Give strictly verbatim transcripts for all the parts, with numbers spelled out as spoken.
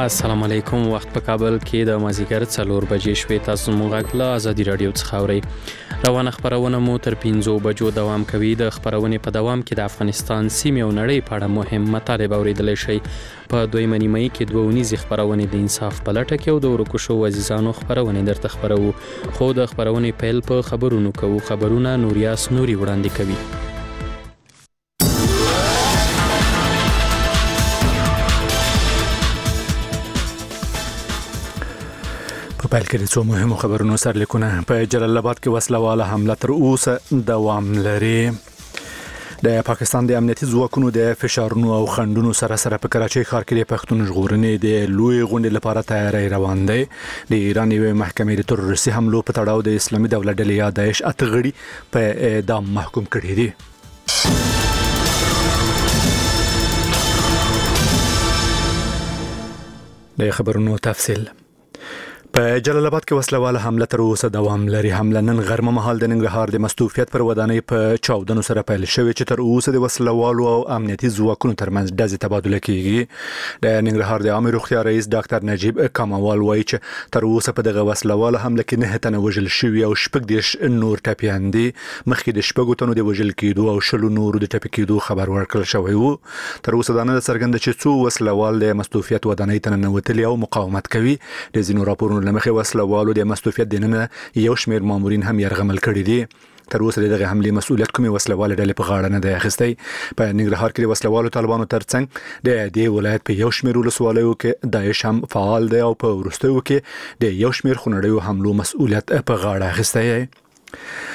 السلام علیکم. وخت په کابل کې د مازیګر څلور بجې شوې. تاسو مو غږ له ازادي رادیو څخه اورئ. روانه خبرونه مو تر پنځو بجو دوام کوي. د خبرونې په دوام کې د افغانستان سیمې او نړۍ په اړه مهم مطالب اوریدلی شئ. په دویمه نیمه کې دوه ونیزې خبرونې د انصاف په لټه کې او د ورکو شوو عزیزانو خبرونې درته خبرو. خو د خبرونې پیل په خبرونو کوو. خبرونه نوریاس نوري وړاندې کوي. په پیل کې د څو مهمو خبرونو سرلیکونه. په جلال آباد کې وسلواله حمله تر اوسه دوام لري. د پاکستان د امنیتي ځواکونو د فشارونو او خنډونو سره سره په کراچۍ ښار کې د پښتون ژغورنې د لوی غونډې لپاره تیاری روان دی. د ایران یوې محکمې د تروریستي حملو په تړاو د اسلامي دولت ډلې یا داعش اته غړي په اعدام محکوم کړي دي. د خبرونو تفصیل. په جلال آباد کې وسلواله حمله تر اوسه دوام لري. حمله نن غرمه مهال د ننګرهار د مستوفیت پر ودانۍ په چاودنو سره پیل شوې چې تر اوسه د وسلوالو او امنیتي ځواکونو ترمنځ ډزې تبادله کیږي. د ننګرهار د عامه روغتیا رئیس ډاکټر نجیب کمال وایي چې تر اوسه په دغه وسلواله حمله کې نه تنه وژل شوي او شپږ دیش نور ټپیان دي. مخکې د شپږو تنو د وژل کېدو او شلو نورو د ټپي کېدو خبر ورکړل شوی و. تر اوسه دا نه څرګنده چې څو وسلوال د مستوفیت ودانۍ ته ننوتلي او مقاومت کوي. د ځینو راپورونو لمخې وسلوالو د مستوفیت دننه یو شمېر مامورین هم یرغمل کړي دي. تر اوسه دغه حملې مسؤلیت کومې وسلواله ډلې په غاړه نه دی اخیستی. په ننګرهار کې د وسلوالو طالبانو ترڅنګ د دې ولایت په یو شمېر ولسوالیو کې داعش هم فعال دی او په وروستیو کې د یو شمېر خونړیو حملو مسؤلیت په غاړه اخیستی.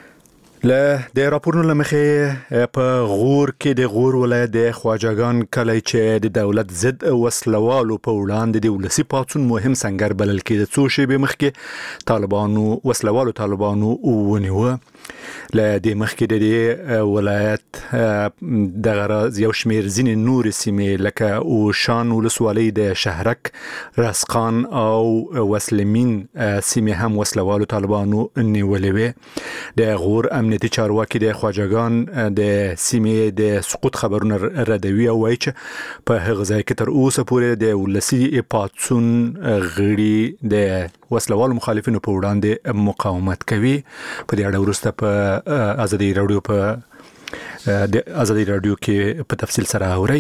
له د راپورونو لمخې په غور کې د غور ولایت د خواجهګان کلی چې د دولت ضد وسلوالو په وړاندې د ولسي پاڅون مهم سنگر بلل کېده څو شېبې مخکې طالبانو وسلوالو طالبانو ونیوه. له دې مخکې د دې ولایت د غرض یو شمېر ځینې نور سیمې لکه اوشان ولسوالۍ د شهرک رسقان او وسلمین سیمې هم وسلوالو طالبانو نیولې وې. د غور امنیتي چارواکي د خواجهګان د سیمې د سقوط خبرونه ردوي او وایي چې په هغه ځای کې تر اوسه پورې د ولسي پاڅون غړي د وسلوالو مخالفینو په وړاندې مقاومت کوي. په دې اړه وروسته په ازادي رادیو په د ازادي رادیو کې په تفصیل سره اورئ.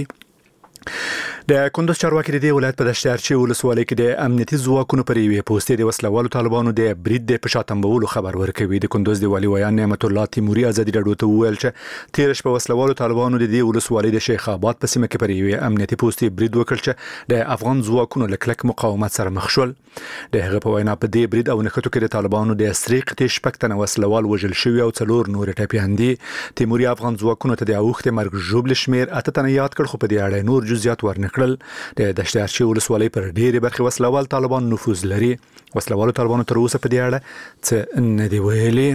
د کندوز چارواکي د دې ولایت په دشتارچي ولسوالۍ کې د امنیتي ځواکونو پر یوې پوسټې د وسلوالو طالبانو د برید د پشاتمبولو خبر ورکوي. د کندوز د والي ویان نعمت الله تیموري ازادي رادیو ته وویل چې تیر شپه وسلوالو طالبانو د دې ولسوالۍ د شیخ آباد په سیمه کې پر یوې امنیتي پوسټې برید وکړ چې د افغان ځواکونو له کلک مقاومت سره مخ شول. د هغه په وینا په دې برید او نښتو کې د طالبانو د سریق ته شپږ تنه وسلوال وژل شوي او څلور نور ټپیان دي. تیموري افغان ځواکونو ته د اوښتې مرګ ژوبل شمیر اته تنه یاد کړ خو په دې اړه نور جزئیات ورنکړل. د دشتارچي ولسوالۍ پر ډېرې برخې وسلوال طالبان نفوذ لري. وسلوالو طالبانو تر اوسه په دې اړه څه نه دی ویلي.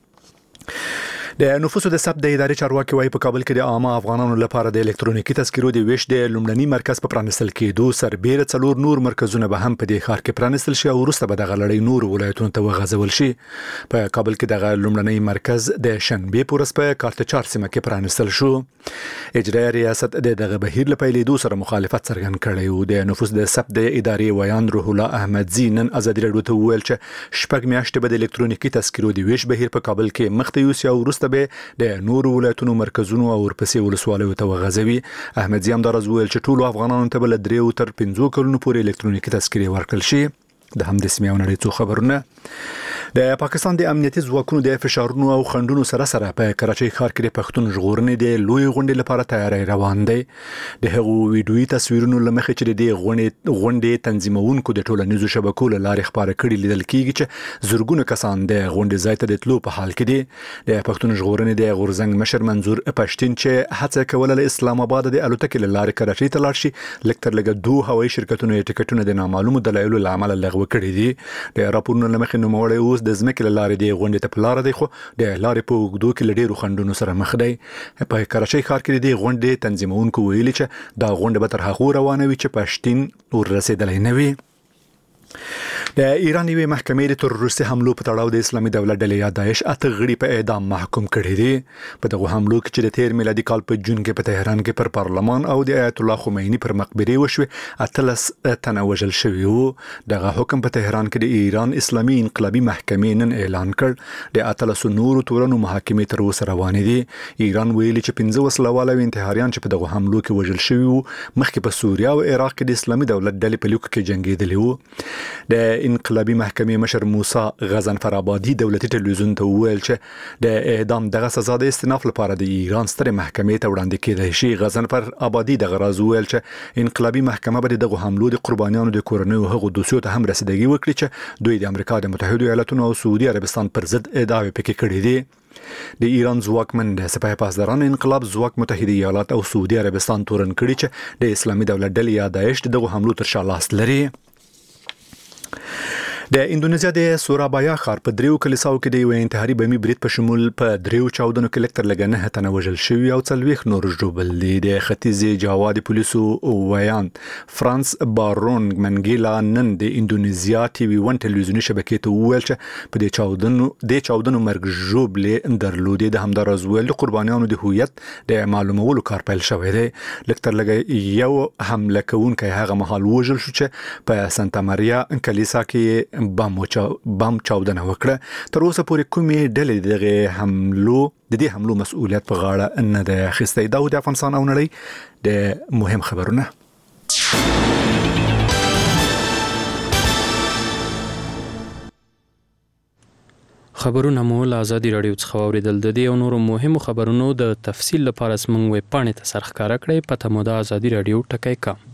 د نفوسو د ثبت د ادارې چارواکي وايي په کابل کې د عامه افغانانو لپاره د الکترونیکي تذکرو د ویش د لومړني مرکز په پرانستل کېدو سربېره څلور نور مرکزونه به هم په دې ښار کې پرانستل شي او وروسته به دغه لړۍ نور ولایتونو ته وغځول شي. په کابل کې دغه لومړنی مرکز د شنبې په ورځ په کارتچار سیمه کې پرانستل شو. اجرایي ریاست د دغه بهیر له پیلېدو سره مخالفت څرګند کړی و. د نفوس د ثبت د ادارې ویان روح الله احمدزي نن ازادي رادیو ته وویل چې شپږ میاشتې به د الکترونیکي تذکرو د ویش بهیر په کابل کې مخ ته یوسي او وروسته به د نور ولایتونو مرکزونو او ورپسې ولسوالیو ته وغځوي. احمدزي همداراز وویل چې ټولو افغانانو ته به له دریو تر پنځو کلونو پورې الکترونیکي تذکرې ورکړل شي. د همدې سیمې او نړۍ څو خبرونه. د پاکستان د امنیتي ځواکونو د فشارونو او خنډونو سره سره په کراچۍ ښار کې د پښتون ژغورنې د لوی غونډې لپاره تیاری روان دی. د هغو ویډیويي تصویرونو لمخې چې د دې غونډې غونډې تنظیمونکو د ټولنیزو شبکو له لارې خبره کړي لیدل کېږي چې زرګونه کسان د غونډې ځای ته د تلو په حال کې دي. د پښتون ژغورنې د غورزنګ مشر منظور پښتين چې هڅه کوله له اسلام آباد د الوتکې له لارې کراچۍ ته لاړ شي لکه تر لږه دوه هوایي شرکتونو یې ټکټونه د نامعلومو دلایلو له امله لغوه کړي دي. د راپورونو لمخې نوموړی اوس د ځمکې له لارې د غونډې ته په لاره دی خو د لارې په اوږدو کې له ډېرو خنډونو سره مخ دی. په کراچۍ ښار کې د غونډې تنظیمونکو ویلي چې دا غونډه به تر هغو روانه وي چې پښتين ورسېدلی نه وي. د ایران یوې محکمې د تروریستي حملو په تړاو د اسلامي دولت ډلې یا داعش اته غړي په اعدام محکوم کړي دي. په دغه حملو کې چې د تیر میلادي کال په جون کې په تهران کې پر پارلمان او د آیت الله خمینی پر مقبره وشوه اتلس تنه وژل شوي وو. دغه حکم په تهران کې د ایران اسلامي انقلابي محکمې نن اعلان کړ. د اتلس نورو تورنو محاکمې تر اوسه روانې دي. ایران ویلي چې پنځه وسلواله انتحاریان چې په دغه حملو کې وژل شوي وو مخکې په سوریه او عراق کې د اسلامي دولت ډلې په لیکو کې جنگیدلي وو. د انقلابي محکمې مشر موسی غضنفر آبادي دولتي ټلویزیون ته وویل چې د اعدام دغه سزا د استئناف لپاره د ایران ستره محکمې ته وړاندې کېدای شي. غضنفر آبادي دغه راز وویل چې انقلابي محکمه به دغه حملو د قربانیانو د کورنیو هغو دوسیو ته هم رسیدګي وکړي چې دوی د امریکا د متحده ایالاتونو او سعودي عربستان پر ضد ادعاوې پکې کړې دي. د ایران ځواکمن د سپاه پاسداران انقلاب ځواک متحده ایالات او سعودي عربستان تورن کړي چې د اسلامي دولت ډلې یا داعش دغه حملو تر شا لاس لري. د اندونیزیا د سورابایا ښار په دریو کلیساو کې د یو انتحاري بمي برید په شمول په دریو چاودنو کې لکتر لګ نه تنه وژل شوي او څلويخ نور ژوبل دي. د ختیځ جاوا د پولیسو ویان فرانس بارون منګیلا نن د اندونیزیا ټي وي ون ټلویزیوني شبکې ته وویل چې په دې چاودنو د چاودنو مرګ ژوبلې درلودې. د همدارز ویل د قربانیانو د هویت د معلومولو کار پیل شوی دی. لکتر لګ یو حمله کوونکی هغه مهال وژل شو چې په سانتا ماریا کلیسا کې بم چا بم چاودنه وکړه. تر اوسه پورې کومې ډلې دغه حملو د دې حملو مسؤلیت په غاړه نه ده اخیستی. دا د افغانستان او نړۍ د مهم خبرونه. خبرونه مو له ازادي راډیو څخه اوریدل. د دې او نورو مهمو خبرونو د تفصیل لپاره زموږ ویب پاڼې ته سر ښکاره کړئ. پته مو د ازادي راډیو ټکی کام.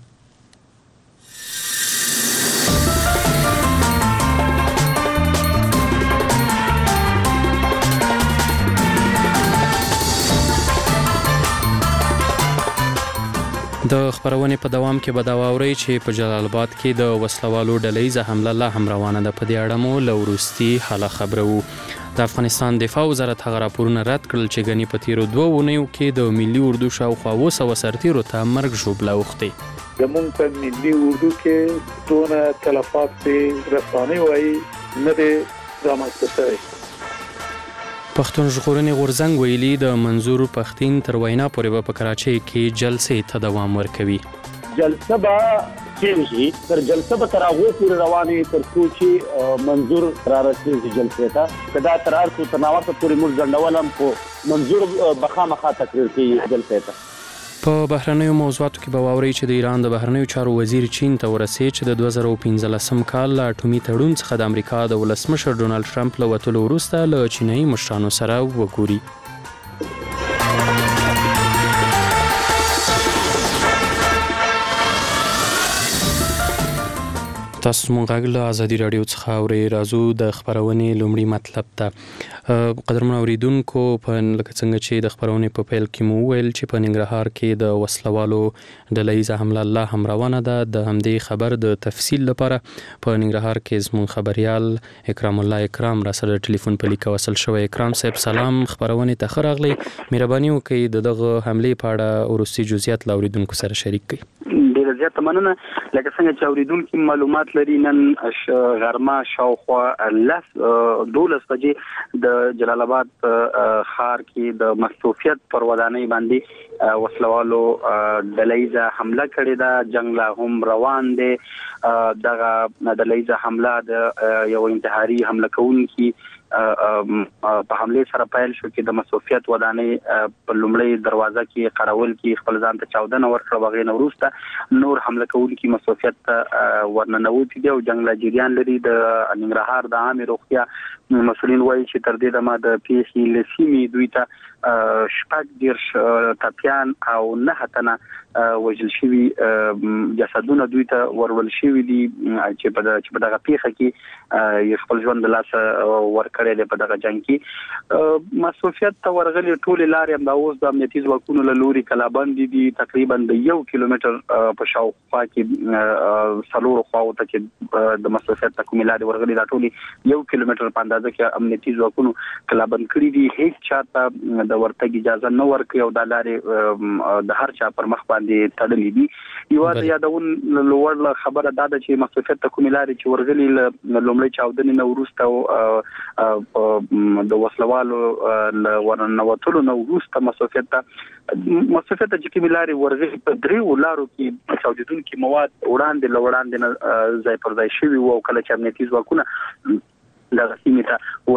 د خبرونې په دوام کې به دا واورئ چې په جلال آباد کې د وسلوالو ډلهیزه حمله لا هم روانه ده. په دې اړه مو له وروستي حاله خبرو. د افغانستان دفاع وزارت هغه راپورونه رد کړل چې ګنې په تیرو دوه اونیو کې د ملي اردو شاوخوا اوه سوه سرتیرو ته مرګ ژوبله اوښتې. زمونږ په ملي اردو کې دونه تلفات چې رسانې وایي نه دی رامنځته شوی. پښتون ژغورنې غورځنګ ویلي د منظور پښتين تر وینا پورې به په کراچۍ کې جلسې ته دوام ورکوي. جلسه به کېږي تر جلسه به تر هغه پورې روانې تر څو چې منظور را رسېږي جلسې ته. کدا تر هغه څو تناوته پورې موږ ځنډولم خو منظور بخامخا تقریر کوي جلسې ته. په بهرنیو موضوعاتو کې به واورئ چې د ایران د بهرنیو چارو وزیر چین ته ورسېد چې د دوه زره پنځلسم کال له اټومي تړون څخه د امریکا د ولسمشر ډونالډ ټرمپ له وتلو وروسته له چینایي مشرانو سره وګوري. تاسو مونږ غږ له ازادي راډیو څخه اورئ. راځو د خبرونې لومړی مطلب ته. قدرمن اوریدونکو په لکه څنګه چې د خبرونې په پیل کې مو وویل چې په ننګرهار کې د وسلوالو ډلهیزه حمله لا هم روانه ده. د همدې خبر د تفصیل لپاره په ننګرهار کې زموږ خبريال اکرام الله اکرام را سره ټلیفون په لیکه وصل شوی. اکرام صاحب سلام، خبرونې ته ښه راغلی. مهرباني وکړئ د دغه حملې په اړه وروستي جزئیات له اوریدونکو سره شریک کړئ. ډېر زیات مننه. لکه څنګه چې اوریدونکو معلومات لري، نن غرمه شاوخوا لس دولس بجې د جلال آباد ښار کې د مصروفیت پر ودانۍ باندې وسلوالو ډلهیزه حمله کړې ده. جنگ لا هم روان دی. دغه ډلهیزه حمله د یو انتحاري حمله کوونکي په حمله سره پیل شو چې د مصروفیت ودانۍ په لومړی دروازه کې قراول کې خپل ځان ته چاودنه ورکړه. بغیر نه وروسته نور حمله کوونکي مصروفیت ورننوتي دي او جنگ لا جریان لري. د ننګرهار د عامه روغتیا مسؤلین وایي چې تر دې دمه د پیښې لسیمې دوی ته شپږ دیرش ټپیان او نه تنه وژل شوي جسدونه دوی ته ورول شوي دي چې په دغه پیښه کې خپل ژوند د لاسه ورکړی دی. په دغه جنگ کې مصروفیت ته ورغلي ټول لارې هم د اوس د امنیتي ځواکونو له لوري کلابند دي. تقریبا د یو کیلومتر په شاوخوا کې څلور خواو ته چې د مصروفیت ته کومې لارې ورغلي دا ټول یو کیلومتر په اندازه کې امنیتي ځواکونو کلابند کړي دي. هیڅ چاته د ورتګ اجازه نه ورکړي او د لارې د هر چا پر مخ باندې باندې تړلې دي. یو د یادون لوړ خبره دا ده چې مصرفیت ته کومې لارې چې ورغلي لومړی چاودنې نه وروسته د وسلوالو ورننوتلو نه وروسته مصرفیت ته مصرفیت ته چې کومې لارې ورغلي په دریو لارو کې چاودېدونکي مواد وړاندې له وړاندې نه ځای پر ځای شوي وو او کله چې امنیتي ځواکونه دغه سیمې ته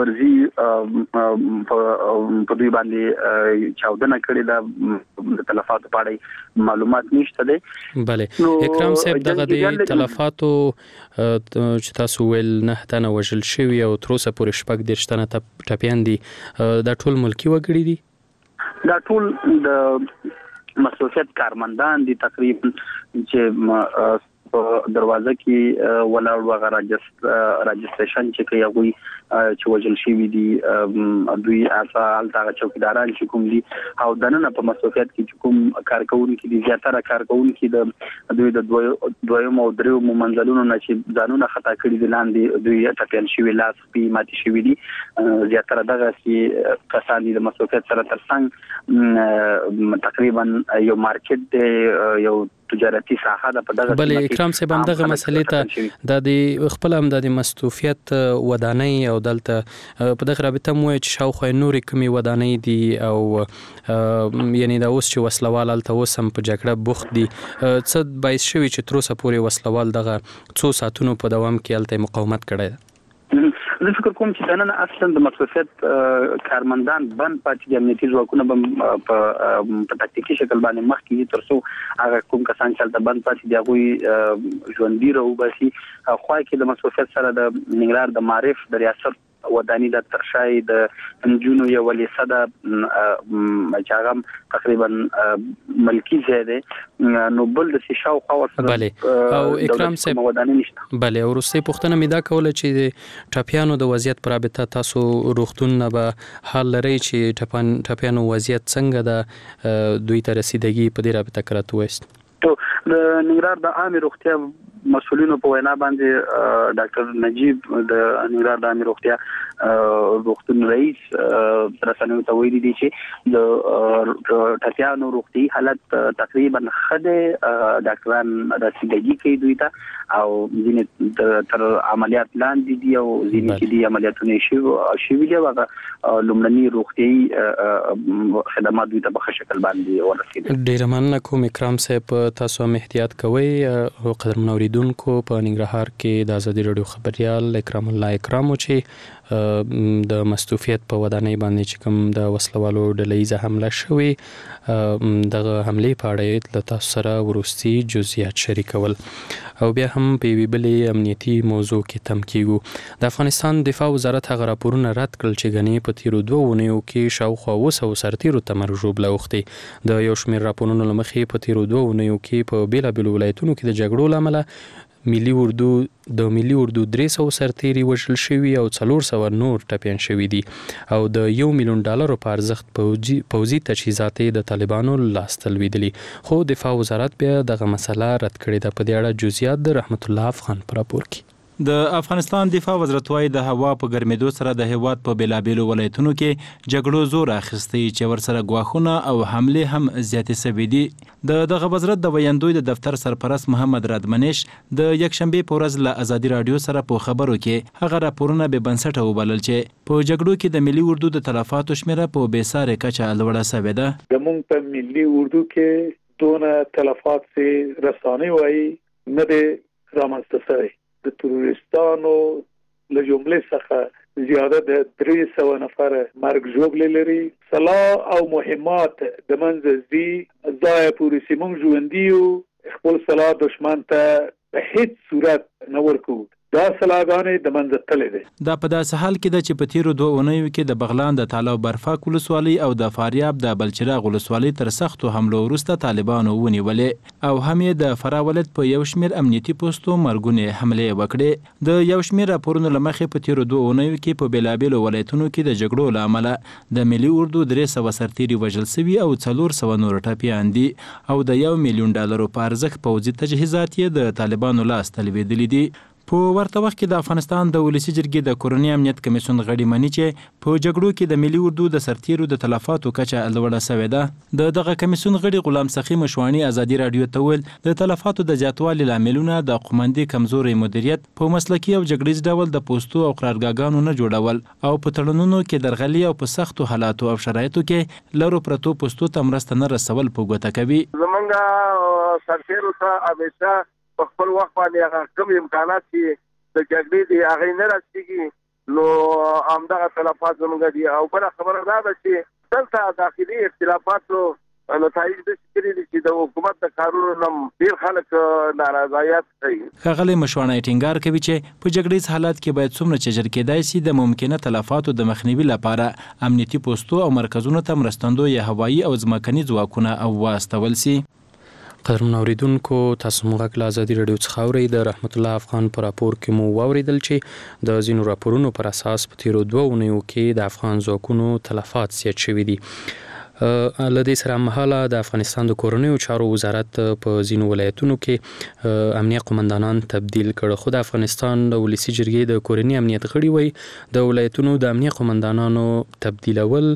ورځي په دوی باندې چاودنه کړې ده. د تلفاتو په اړه معلومات نشته دي. بله اکرام صاحب دغه د تلفاتو چې تاسو ویل نه تنه وژل شوي او تر اوسه پورې شپږ دېرش تنه ټپیان دي، دا ټول ملکي وګړي دي؟ دا ټول د مسؤلیت کارمندان دي تقریبا چې په دروازه کې ولاړ وغه راجستریشن چې کوي هغه چې وجل شي دي دوی اصل دا چوکیداران چې کوم دي او دنه په مسؤلیت کې کوم کارکونکو دي زیاتره کارکونکو د دوی د دویم او دریو منځلونو نه چې ځانونه خطا کړی دي لاندې دوی ټاکل شوی لاس په ماتي شوی دي. زیاتره دغه چې کسان د مسؤلیت سره ترڅنګ تقریبا یو مارکیټ دی، یو تجارتي ساحه ده په دغه بل اکرام صاحب هم دغه مسلې ته د خپل هم د مستوفیت ودانۍ او دلته په دغه رابطه مو چې شاوخوا نورې کومې ودانۍ دي او یعنی دا اوس چې وسلوال هلته اوس هم په جګړه بوخت دي، څه باعث شوي چې تر اوسه پورې وسلوال دغه څو ساعتونو په دوام کې هلته مقاومت کړی ده؟ زه فکر کوم چې دا نه اصلا د مصرفیت کارمندان بند پاتې دي، امنیتي ځواکونه په تاکتیکي شکل باندې مخکې تر څو هغه کوم کسان چې د بند پاتې دي هغوی ژوندي راوباسي. خوا کې د مصرفیت سره د ننګرهار د معارف د ریاست ودانی د ترشای د انجونو یو ولیسه د مچاغم تقریبا ملکی ځای دی، نو بل د شاو خو سره بله او اکرام صاحب ودانی نشته. بله او روسي پښتنه مې دا کوله چې د ټاپیانو د وضعیت پر رابطه تاسو روغتون نه به حال لري چې ټاپان ټاپیانو وضعیت څنګه ده، دوی ته رسیدګي په دې رابطه کړه وست ته د ننګرهار د عامه روغتیا مسؤلینو په وینا باندې ډاکټر نجیب د ننګرهار د عامه روغتیا روغتون رئیس رسنیو ته ویلي دي چې د ټاپیانو روغتي حالت تقریبا خده ډاکټران رسیدګي کوي دوی ته او ځینې تر عملیات لاندې دي او ځینې چې دي عملیاتونه شي شي دي هغه لومړني روغتي خدمات دوی ته په شکل باندې ورسیدي. ډیر مننه کوم اکرام صاحب، تاسو هم احتیاط کوئ. قدر منوریدونکو په ننګرهار کې د ازادي رادیو خبريال اکرام الله اکرامو چې د مستوفیت په ودانۍ باندې چې کوم د وسلوالو ډلهیزه حمله شوې دغه حملې په اړه له تاسو سره وروستي جزئیات شریکول او بیا هم په یوې بلې امنیتي موضوع کې تم کیږو. د افغانستان دفاع وزارت هغه راپورونه رد کړل چې غني په تیرو دوه اونیو کې شاوخوا اوه سوه سرتیرو ته مرګ ژوبله اوښتې. د یو شمېر راپورونو له مخې په تیرو دوه اونیو کې په بېلابېلو ولایتونو کې د جګړو له امله ملي اردو د ملي اردو درې سوه سرتیري وژل شوي او څلور سوه نور ټپیان شوي دي او د یو میلیون ډالرو په ارزښت پوځي پوځي تجهیزات د طالبانو لاسته لوېدلي، خو دفاع وزارت بیا دغه مسله رد کړې ده. په دې اړه جزئیات د رحمت الله افغان په راپور کې. د افغانستان دفاع وزارت وايي د هوا په ګرمېدو سره د هیواد په بیلابېلو ولایتونو کې جګړو زور اخیستی چې ورسره ګواښونه او حملې هم زیاتې شوې دي. د دغه وزارت د ویاندوی د دفتر سرپرست محمد رادمنش د یکشنبې په ورځ له ازادي رادیو سره په خبرو کې هغه راپورونه به بنسټه وبلل چې په جګړو کې د ملي اردو د تلفاتو شمیره په بېسارې کچه لوړه شوې ده. زموږ په ملي اردو کې دونه تلفات سي رسانې وایي نه دي رامنځته شوي. د تروریستانو له جملې څخه زیاده د درې سوه نفر مرګ ژوبله لري. سلاح او مهمات د منځ دي ځای پورې سیمون ژوندي او خپل سلاح دشمن ته په هیڅ صورت نه ورکو. دا سلاګانې د منځ تلې دي. دا په داسې حال کې ده چې په تیرو دوه اونیو کې د بغلان د تالاو برفاک ولسوالۍ او د فاریاب د بلچراغ ولسوالۍ تر سختو حملو وروسته طالبانو ونیولې او هم یې د فراه ولایت په یو شمېر امنیتي پوستو مرګونې حملې وکړې. د یو شمېر راپورونو له مخې په تیرو دوه اونیو کې په بېلابېلو ولایتونو کې د جګړو له امله د ملي اردو درې سوه سرتیري وژل سوي او څلور سوه نور ټپیان دي او د یو میلیون ډالرو په ارزښت پوځي تجهیزات یې د طالبانو لاسته لوېدلي دي. په ورته وخت کې د افغانستان د ولسی جرګې د کورنی امنیت کمیسیون غړي مني چې په جګړو کې د ملي اردو د سرتیرو د تلفاتو کچه لوړه شوې ده. د دغه کمیسیون غړي غلام سخی مشوانی ازادي رادیو ته ویل د تلفاتو د زیاتوالي لاملونه د قومندي کمزوري مدیریت په مسلکي او جګړیز ډول د پوسټو او قرارګاګانو نه جوړول او په تړونونو کې درغلي او په سختو حالاتو او شرایطو کې لرو پرتو پوسټو ته مرسته نه رسول په ګوته کوي. زمونږ سرتیرو ته همیشه په خپل وخت باندې هغه کوم امکانات چې د جګړې دي هغه نه رسېږي نو همدغه تلفات زموږ دي. او بله خبره دا ده چې دلته داخلي اختلافاتو نتایج د شکرې دي چې د حکومت د کارونو نه ډېر خلک نارضایت کوي. ښاغلی مشوانی ټینګار کوي چې په جګړیز حالات کې باید څومره چې ژر کېدای شي د ممکنه تلفاتو د مخنیوي لپاره امنیتي پوسټو او مرکزونو ته مرستندوی هوایي او ځمکني ځواکونه واستول شي. قدرمن اوریدونکو تاسو موږ له ازادي رادیو څخه اورئ. د رحمت الله افغان پر راپور کې مو واوریدل چې د ځینو راپورونو پر اساس په تیرو دوه اونیو کې د افغان ځواکونو تلفات زیات شوي دي. لدې سره مهاله د افغانستان د کورنیو چارو وزارت په ځینو ولایتونو کې امنیه قومندانان تبدیل کړ. خو د افغانستان د ولسی جرګې د کورنی امنیت غړي وایي د ولایتونو د امنیه قومندانانو تبدیلول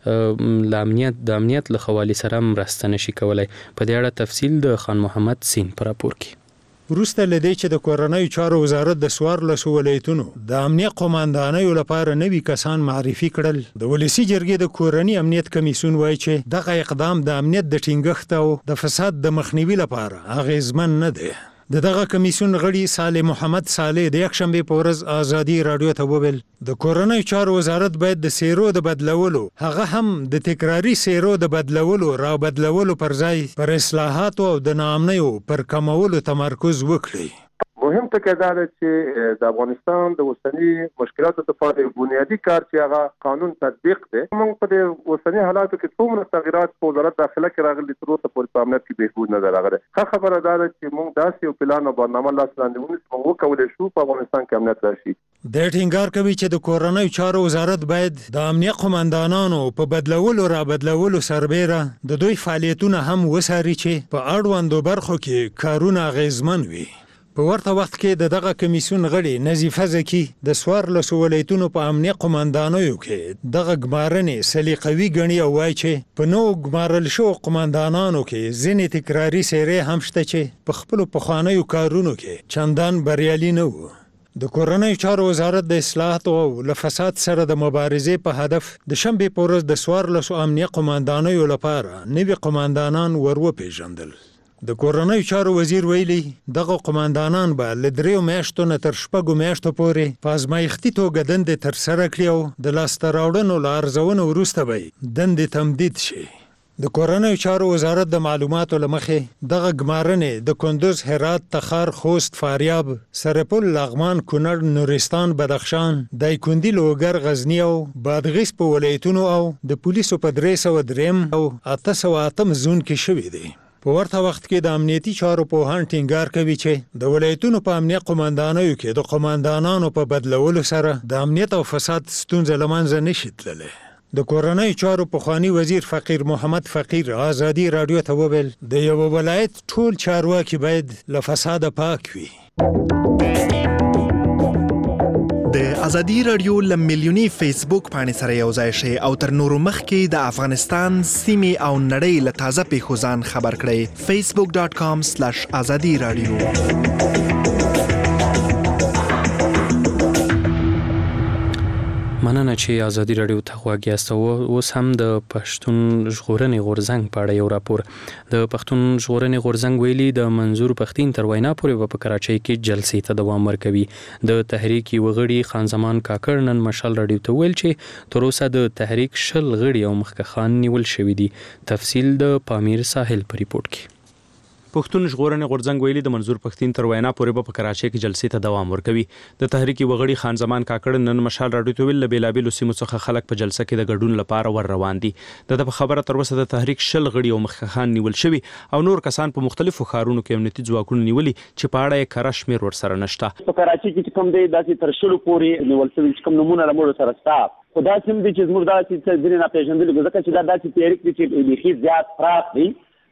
د امنیت د امنیت له حوالې سره مرسته نشي کولای. په دې اړه تفصیل د خان محمد سین پر راپور کې. وروسته لدی چې د کورنیو چارو وزارت د څوارلسو ولایتونو د امنیه قومندانیو لپاره نوي کسان معرفي کړل، د ولسی جرګې د کورنی امنیت کمیسیون وایي چې دغه اقدام د امنیت د ټینګښت او د فساد د مخنیوي لپاره اغیزمن نه دی. د دغه کمیسیون غړي صالح محمد صالح د یکشنبه په ورځ ازادي رادیو ته وویل د کورنیو چارو وزارت باید د سیرو د بدلولو هغه هم د تکراری سیرو د بدلولو را بدلولو پر ځای پر اصلاحاتو او د ناامنیو پر کمولو تمرکز وکړي. مهم ټکی دا دی چې د افغانستان د اوسني مشکلاتو لپاره بنیادی کار چې هغه قانون تطبیق دی. موږ په دې اوسني حالاتو کې څومره تغیرات په وزارت داخله کې راغلي تر اوسه پورې په امنیت کې بهبود نه راغلی. ښه خبره دا ده چې موږ داسې یو پلان او برنامه لاس لاندې ونیسو موږ وکولی شو په افغانستان کې امنیت راشي. د ټینګار کوي چې د کورنیو چارو وزارت باید د امنیه قومندانانو په بدلولو را بدلولو سربیره د دوی فعالیتونه هم وساري چې په اړوندو برخو کې کارونه اغیزمن وي. په ورته وخت کې د دغه کمیسیون غړي نظیفه زکی د څوارلسو ولایتونو په امنیه قومندانیو کې دغه ګمارنې سلیقوي ګڼي او وایي چې په نوو ګمارل شوو قومندانانو کې ځینې تکراري څیرې هم شته چې په خپلو پخوانیو کارونو کې چندان بریالي نه وو. د کورنیو چارو وزارت د اصلاحاتو او له فساد سره د مبارزې په هدف د شنبې په ورځ د څوارلسو امنیه قومندانیو لپاره نوي قومندانان ور وپېژندل. د کورنیو چارو وزیر ویلي دغه قومندانان به له دریو میاشتو نه تر شپږو میاشتو پورې په ازمایښتي توګه دندې ترسره کړي او د لاسته راوړنو له ارزونې وروسته به دندې تمدید شي. د کورنیو چارو وزارت د معلوماتو له مخې دغه ګمارنې د کندوز، هرات، تخار، خوست، فاریاب، سرپل، لغمان، کونړ، نورستان، بدخشان، دایکندي، لوګر، غزنی او بادغیس په ولایتونو او د پولیسو په درې سوه دریم او اته سوه اتم زون کې شوي دي. په ورته وخت کې د امنیتي چارو پوهان ټینګار کوي چې د ولایتونو په امنیه قومندانیو کې د قومندانانو په بدلولو سره د امنیت او فساد ستونزه له منځه نشي تللی. د کورنیو چارو پخوانی وزیر فقیر محمد فقیر ازادي رادیو ته وویل د یو ولایت ټول چارواکي باید له فساد پاک وي. د ازادي رادیو له میلیوني فیسبوک پاڼې سره یو ځای شئ او تر نورو مخکې د افغانستان سیمې او نړۍ له تازه پیښو ځان خبر کړئ. فیسبوک ډاټ کام سلیش ازادي رادیو. مننه چې ازادي رادیو ته غوږ یاست. اوس هم د پښتون ژغورنې غورځنګ په اړه یو راپور. د پښتون ژغورنې غورځنګ ویلي د منظور پښتین تر وینا پورې به په کراچۍ کې جلسې ته دوام ورکوي. د تحریک یو غړي خان زمان کاکړ نن مشال رادیو ته ویل چې تر اوسه د تحریک شل غړي او مخکښان نیول شوي دي. تفصیل د پامیر ساحل په ریپورت کې. پښتون ژغورنې غورځنګ ویلي د منظور پښتین تر وینا پورې به په کراچۍ کې جلسې ته دوام ورکوي. د تحریک یو غړي خان زمان کاکړ نن مشال رادیو ته ویل له بیلابیلو سیمو څخه خلک په جلسه کې د ګډون لپاره ور روان دي. د په خبره تر اوسه د تحریک شل غړي او مخکښان نیول شوي او نور کسان په مختلفو ښارونو کې امنیتي ځواکونه نیولي چې په اړه یې کره شمېر ورسره نشته. په کراچۍ کې کوم دی داسې تر شلو پورې نیول شوي چې کوم نمونه له موږ سره شته. خو دا سیم دی چې زموږ داسې ځینې ناپېژندلي ځکه چې دا داسې تحریک دی چې بیخي زیات پراخ دی.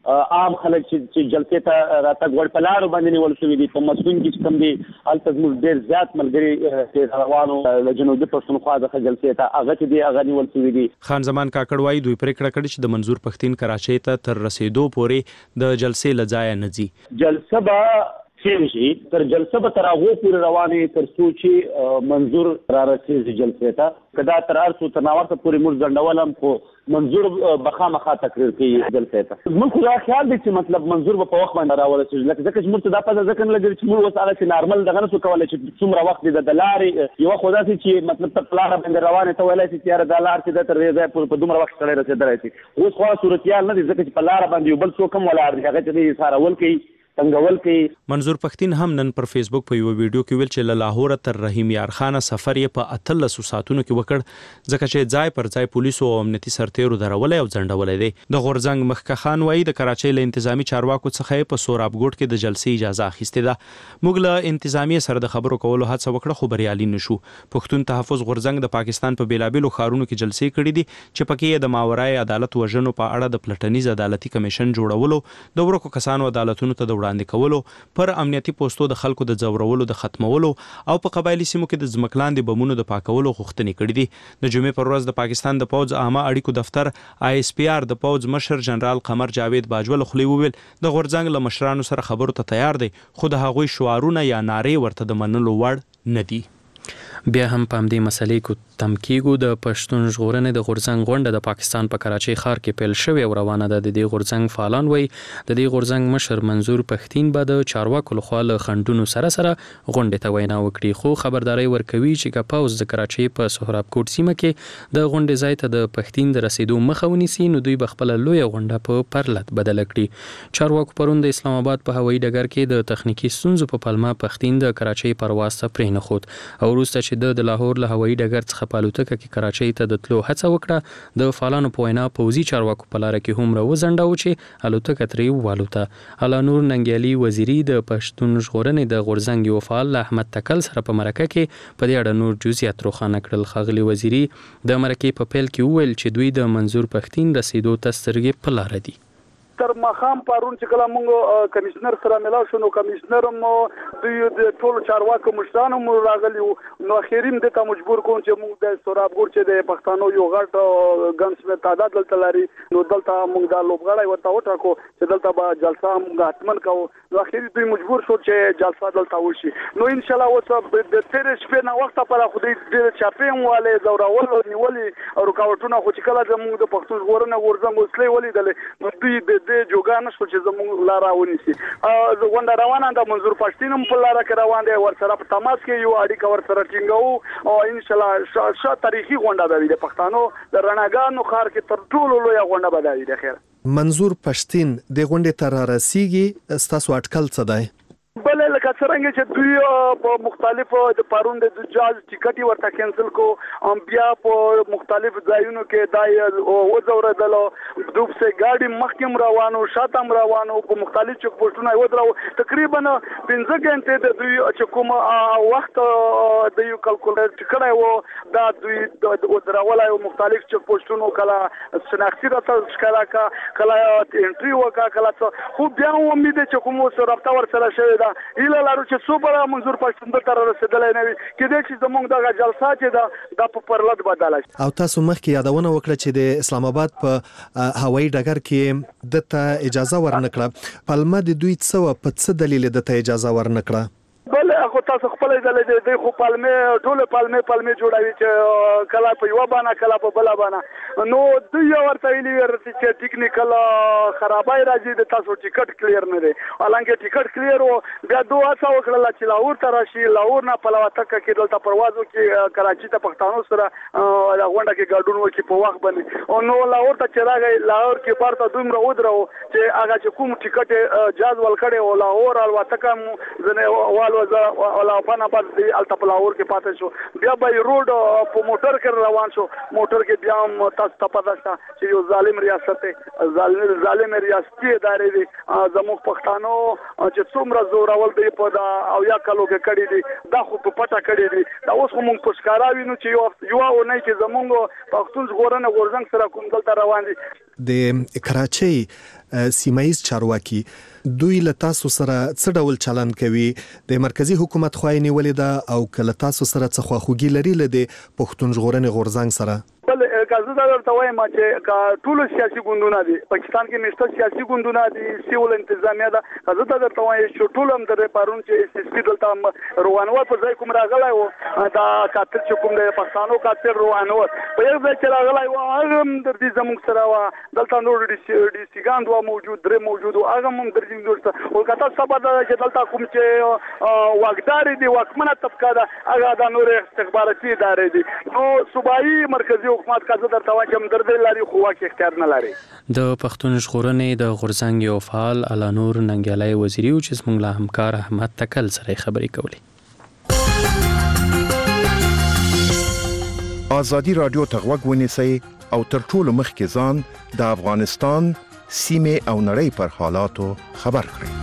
عام خلک چې جلسې ته راتګ وړ په لارو باندې نیول شوي دي. په مسکون کې چې کوم دي هلته زموږ ډېر زیات ملګري روانو له جنوبي پښتونخوا څخه جلسې ته هغه چې دي هغه نیول شوي دي. خان زمان کاکړ وایي دوی پرېکړه کړې چې د منظور پښتين کراچۍ ته تر رسیدو پورې د جلسې له ځایه نه ځي. جلسه به شي تر جلسه به تر هغو پورې روانې تر څو چې منظور را رسېږي جلسې ته. که دا تر هر څو تر ناوخته پورې موږ ځنډول هم خو منظور به خامخا تقریر کوي جلسې ته. موږ خو دا خیال دی چې مطلب منظور به په وخت باندې راورسېږي، لکه ځکه چې موږ ته دا پته ځکه نه لګېږي چې موږ اوس هغه چې نارمل دغه نه شو کولی چې څومره وخت دی د لارې یوه خو داسې چې مطلب ته په لاره باندې روانې ته ویلی شي چې یاره دا لار چې ده تر دې ځایه په دومره وخت سړی رسېدلی شي. اوس خو صورتیال نه دی ځکه چې په لاره باندې یو بل څوک هم ولاړ دی هغه چې دی څارول کوي څنګهول کوي. منظور پښتين هم نن پر فیسبوک په یو ویډیو کې ویل چې له لاهور تر رحیم یار خان سفر یې په اتلس ساعتونو کې وکړ ځکه چې ځای پر ځای پولیسو او امنیتي سرتیرو درولې او ځنډولې دي. د غورځنګ مخکښ خان وایي د کراچۍ له انتظامی چارواکو څخه په سورابګوټ کې د جلسې اجازه اخیستې ده. موږ له انتظامی سره د خبرو کولو هڅه وکړه خو بریالي نشو. پښتون تحفظ غورځنګ د پاکستان په بیلابیلو ښارونو کې جلسې کړې دي چې پکې د ماورای عدالت وژنو په اړه د پلټنیز عدالتي کمیشن جوړولو، د ورکو کسانو عدالتونو ته د وړاندې کولو، پر امنیتي پوسټو د خلکو د ځورولو د ختمولو او په قبایلی سیمو کې د ځمکلاندې بمونو د پاکولو غوښتنې کړې دي. د جمعې پر ورځ د پاکستان د پوځ عامه اړیکو دفتر آی اس پی آر د پوځ مشر جنرال قمر جاوید باجوه خولي وویل د غورځنګ له مشرانو سره خبرو ته تیار دی خو د هغوی شعارونه یا نارې ورته د منلو وړ نه دي. بیا هم په همدې مسلې کو تم کېږو. د پښتون ژغورنې د غورځنګ غونډه د پاکستان په کراچۍ ښار کې پیل شوې او روانه ده. د دې غورځنګ فعالان وایي د دې غورځنګ مشر منظور پښتين به د چارواکو لخوا له خنډونو سره سره غونډې ته وینا وکړي، خو خبرداري ورکوي چې که پوځ د کراچۍ په سهراب کوټ سیمه کې د غونډې ځای ته د پښتين د رسیدو مخه ونیسي نو دوی به خپله لویه غونډه په پرلت بدله کړي. چارواکو پرون د اسلام آباد په هوایي ډګر کې د تخنیکي ستونزو په پلمه پښتين د کراچۍ پرواز ته پرېنښود او وروسته چې د لاهور له هوایي ډګر څخه په الوتکه کې کراچۍ ته د تلو هڅه وکړه د فعالانو په وینا پوځي چارواکو په لاره کې هم راوځنډاوه چې الوتکه ترې والوته. اعلی نور ننګیالي وزیري د پښتون ژغورنې د غورځنګ یو فعال احمد تکل سره په مرکه کې په دې اړه نور جزئیات روښانه کړل. ښاغلي وزیري د مرکې په پیل کې وویل چې دوی د منظور پښتين رسیدو ته سترګې په لاره دي. تر مخام پرون چې کله موږ کمشنر سره ملاو شو نو کمشنر مو دوی د ټول چارواکو مشرانو مو راغلی نو اخیریم د ته مجبور کوم چې موږ د سورابګور چې د پښتنو یو غټ ګنس په تعداد دلته لري نو دلته موږ د لوبغړی ورته وټاکو چې دلته به جلسه موږ حتمن کوو. نو اخیری دوی مجبور شو چې جلسه دلته وشي. نو ان شاء الله اوس د تیر شپې نه وخت پر خو دې چاپیم والے زوراول او نیولي او رکاوټونه خو چې کله زموږ د پښتون ژغورنې غورځنګ وسلې ولیدل نو دوی د د جوګان شو چې زموږ لار ونیسي. غونډه روانه ده، منظور پښتين په لار کې روان دی، ورسره په تماس کې یو اړیکه ورسره ټینګو او ان شاء الله ش تاریخي غونډه به وي د پښتنو د رڼاګانو ښار کې تر ټولو لوی غونډه به وي. د خیر منظور پښتين د غونډې تر رسیدي ستاسو اټکل څه دی؟ بل لکه څنګه چې دوی په مختلفو د پرون د جاز ټیکټي ورته کینسل کو ام بیا په مختلف ځایونو کې دای او زوردل دوب سه ګاډي مخکم روانو شاتم روانو په مختلف چک پوسټونه ودرو تقریبا پنځه غنټې د دوی چې کوم وخت د یو کلکولیټ کړای وو دا دوی د ودرولای مختلف چک پوسټونو کله شناختی راته ښکارا کا کله انټری وکا کله خو بیا امید چې کوم سره رابطه ورسره شوی ایله لارو چې صوبره منظور پښتون تر رسیدلای نه وي کېدای چې زموږ دغه جلسه چې دا د په پرلط بدل شي. او تاسو مخکې یادونه وکړه چې د اسلام آباد په هوایي ډګر کې دته اجازه ورنکړه، پلمه د دوی څه په څه دلیل دته اجازه ورنکړه؟ بل خو تاسو خپل ځلې د خو پالمه ټول پالمه پالمه جوړوي چې کله په یو باندې کله په بل باندې نو دوی ورته ویلي ورته چې ټیکنیکل خرابای راځي د تاسو ټیکټ کلیر نه دی، حالانکه ټیکټ کلیر او بیا دوه څو وکړل چې لاهور ته راشي، لاهور نه په لواتکه کې دلته پروازو کې کراچي ته پښتنو سره غونډه کې ګډون وکړي په وخت باندې او نو لاهور ته چې راغی لاهور کې پارته دومره ودرو چې هغه چې کوم ټیکټ جاز ولکړي او لاهور الواتکه ځنه ولا فنا بعد دی التپلاور کې پاتې شو بیا به روډ په موټر کې روان شو، موټر کې بیا هم تاسو ته پته شته چې یو ظالم ریاست ظالم ظالم ریاستي ادارې دي زموږ پښتانو چې څومره زورول دی په دا او یا کلو کې کړی دي دا خو په پټه کړی دي دا اوس موږ په ښکارا وینو چې یو یو نه چې زموږ پښتون ژغورنې غورځنګ سره کوم دلته روان دي. د کراچۍ سیمایي چارواکي دوی له تاسو سره څه ډول چلند کوي؟ د مرکزی حکومت خوای نیولې ده او کله تاسو سره څه خواخوږي لري لدی پښتون ژغورنې غورځنګ سره؟ بل کازو دا ورته وایم چې ټول سیاسي ګوندونه دي پاکستان کې مشته سیاسي ګوندونه دي سیول انتظامیه ده کازو دا ورته وایم چې ټول هم د پارون چې اس اس پی دلته روانوال په ځای کوم راغلی و دا کاتل چې کوم د پښتنو کاتل روانوال په یو ځای چې راغلی و هغه هم د دې زموږ سره و دلته نور ډي سي ګاند و موجود درې موجود هغه هم د دې دوسته ولکتا سبا دا چې دلته کوم چې واګدار دي واکمنه طبقه ده هغه د نور استخباراتي ادارې دي نو صوبایي مرکزی حکومت کازو درته وایم چې مدرد لري خو واکه اختیار نه لري. د پښتون ژغورنې د غورځنګ یو فعال علانور ننګیالي وزیری او چې زموږ له همکار احمد تکل سره خبرې کولې. آزادی رادیو ته غوږ ونیسئ او تر ټولو مخکې ځان د افغانستان سیمې او نړۍ پر حالاتو خبر کړئ.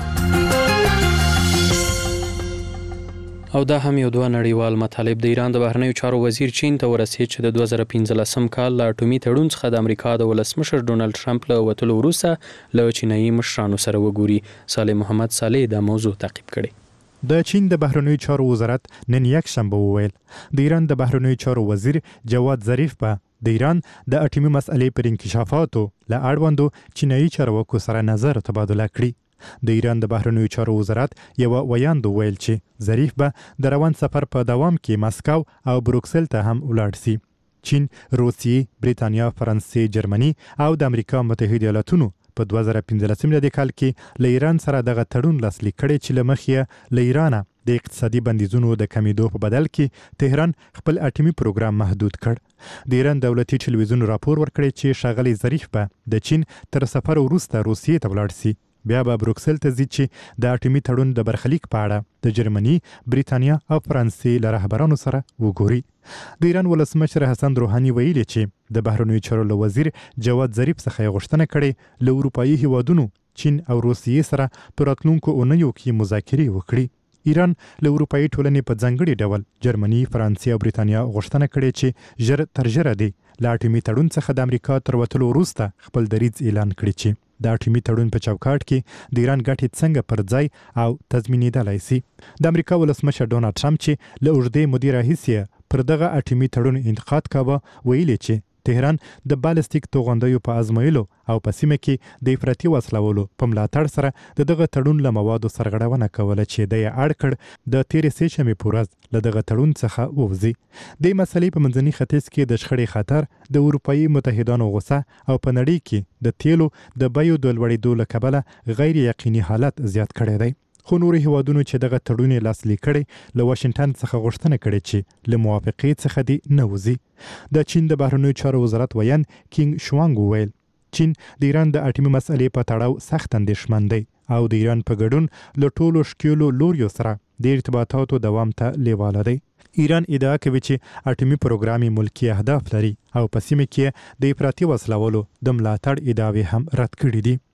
او دا هم یو دوه نړیوال مطالب د ایران د بهرنیو چارو وزیر چین ته ورسېد چې د دوه زره پنځلسم کال له اټومي تړون څخه د امریکا د ولسمشر ډونالد ټرمپ له وتلو وروسته له چینایي مشرانو سره وګوري. صالح محمد صالح دا موضوع تعقیب کړي. د چین د بهرنیو چارو وزارت نن یک شنبه وویل د ایران د بهرنیو چارو وزیر جواد ظریف به د ایران د اټومي مسئلې پر انکشافاتو له اړوندو چینایي چارواکو سره نظر تبادله کړي. د ایران د بهرنیو چارو وزارت یو ویاند ویل چې ظریف به د روان سفر په دوام کې مسکو او بروکسل ته هم ولاړ شي. چین، روسیې، بریتانیا، فرانسې، جرمني او د امریکا متحده ایالاتونو په دوه زره پنځلسم کال کې له ایران سره دغه تړون لاسلیک کړی چې له مخې له ایران د اقتصادي بندیزونو د کمیدو په بدل کې تهران خپل اټومي پروګرام محدود کړ. د ایران دولتي ټلویزیون راپور ورکړی چې ښاغلی ظریف به د چین تر سفر وروسته روسیې ته ولاړ شي. بیا به بروکسل ته ځي چې د اټومي تړون د برخلیک په اړه د جرمني، بریتانیا او فرانسې له رهبرانو سره وګوري. د ایران ولسمشر حسن روحاني ویلي چې د بهرنیو چارو له وزیر جواد ظریف څخه یې غوښتنه کړې له اروپایي هیوادونو چین او روسیې سره په راتلونکو اونیو کې مذاکرې وکړي. ایران له اروپایي ټولنې په ځانګړي ډول جرمني، فرانسې او بریتانیا غوښتنه کړې چې ژر تر ژره دی له اټومي تړون څخه د امریکا تر وتلو وروسته خپل دریځ اعلان کړي چې د اټومي تړون په چوکاټ کې د ایران ګټې څنګه پر ځای او تضمینېدلای شي. د امریکا ولسمشر ډونالد ټرمپ چې له اوږدې مودې راهیسې پر دغه اټومي تړون انتقاد کاوه ویلي چې تهران د بالستیک توغندیو په ازمایلو او په سیمه کې د افراطي وسلوالو په ملاتړ سره د دغه تړون له موادو سرغړونه کوله چې د یې اړ کړ د تیرې سېشنبې په ورځ له دغه تړون څخه ووځي. د مسلې په منځني ختیځ کې د شخړې خطر د اروپایي متحدانو غوسه او په نړۍ کې د تیلو د بیو د لوړېدو له کبله غیر یقیني حالت زیات کړی دی. خو نورو هیوادونو چې دغه تړون یې لاسلیک کړی له واشنګټن څخه غوښتنه کړې چې له موافقې څخه دې نه وځي. د چین د بهرنیو چارو وزارت ویاند کینګ شوانګ وویل چین د ایران د اټومي مسئلې په تړاو سخت اندېښمن دی او د ایران په ګډون له ټولو ښکېلو لوریو سره د ارتباطاتو دوام ته لیواله دی. ایران ادعا کوي چې اټومي پروګرام ملکی اهداف لري او په سیمه کې د افراطي وسلوالو د ملاتړ ادعاوې هم رد کړې دي.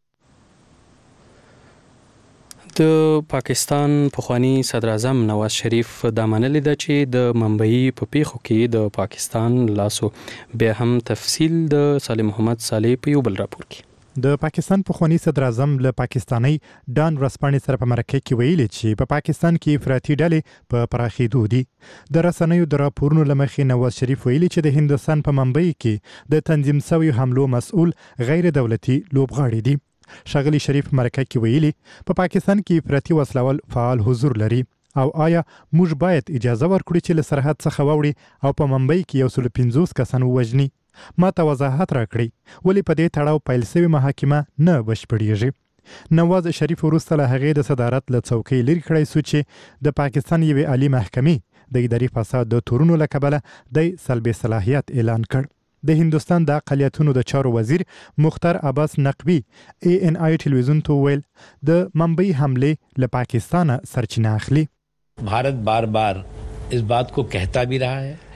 د پاکستان پخوانی صدر اعظم نواز شریف دا منلې ده چې د ممبئی په پیښو کې د پاکستان لاسو بیا هم تفصیل د صالح محمد صالح په یو بل راپور کې. د پاکستان پخوانی صدر اعظم له پاکستاني ډان رسپانې سره په مرکه کې ویلي چې په پاکستان کې افراطي ډلې په پراخېدو دي. د رسنیو د راپورونو له مخې نواز شریف ویلي چې د هندوستان په ممبئی کې د تنظیم شویو حملو مسؤل غیر دولتي لوبغاړي دي. ښاغلي شریف مرکه کې ویلي په پاکستان کې افراطي وسلوال فعال حضور لري او آیا موږ باید اجازه ورکړو چې له سرحد څخه واوړي او په ممبئی کې یو سل پنځوس کسان ووژني؟ ما ته وضاحت راکړئ ولې په دې تړاو پیل شوې محاکمه نه بشپړېږي. نواز شریف وروسته له هغې د صدارت له څوکۍ لرې کړی شو چې د پاکستان یوې عالي محکمې د اداري فساد د تورونو له کبله د سلب صلاحیت اعلان کړ. د هندوستان د اقلیتونو د چارو وزیر مختار عباس نقوی ای ان آی ټلویزیون ته ویل د ممبئی حملې له پاکستان سرچینه اخلي. भारत बार बार इस बात को कहता भी रहा है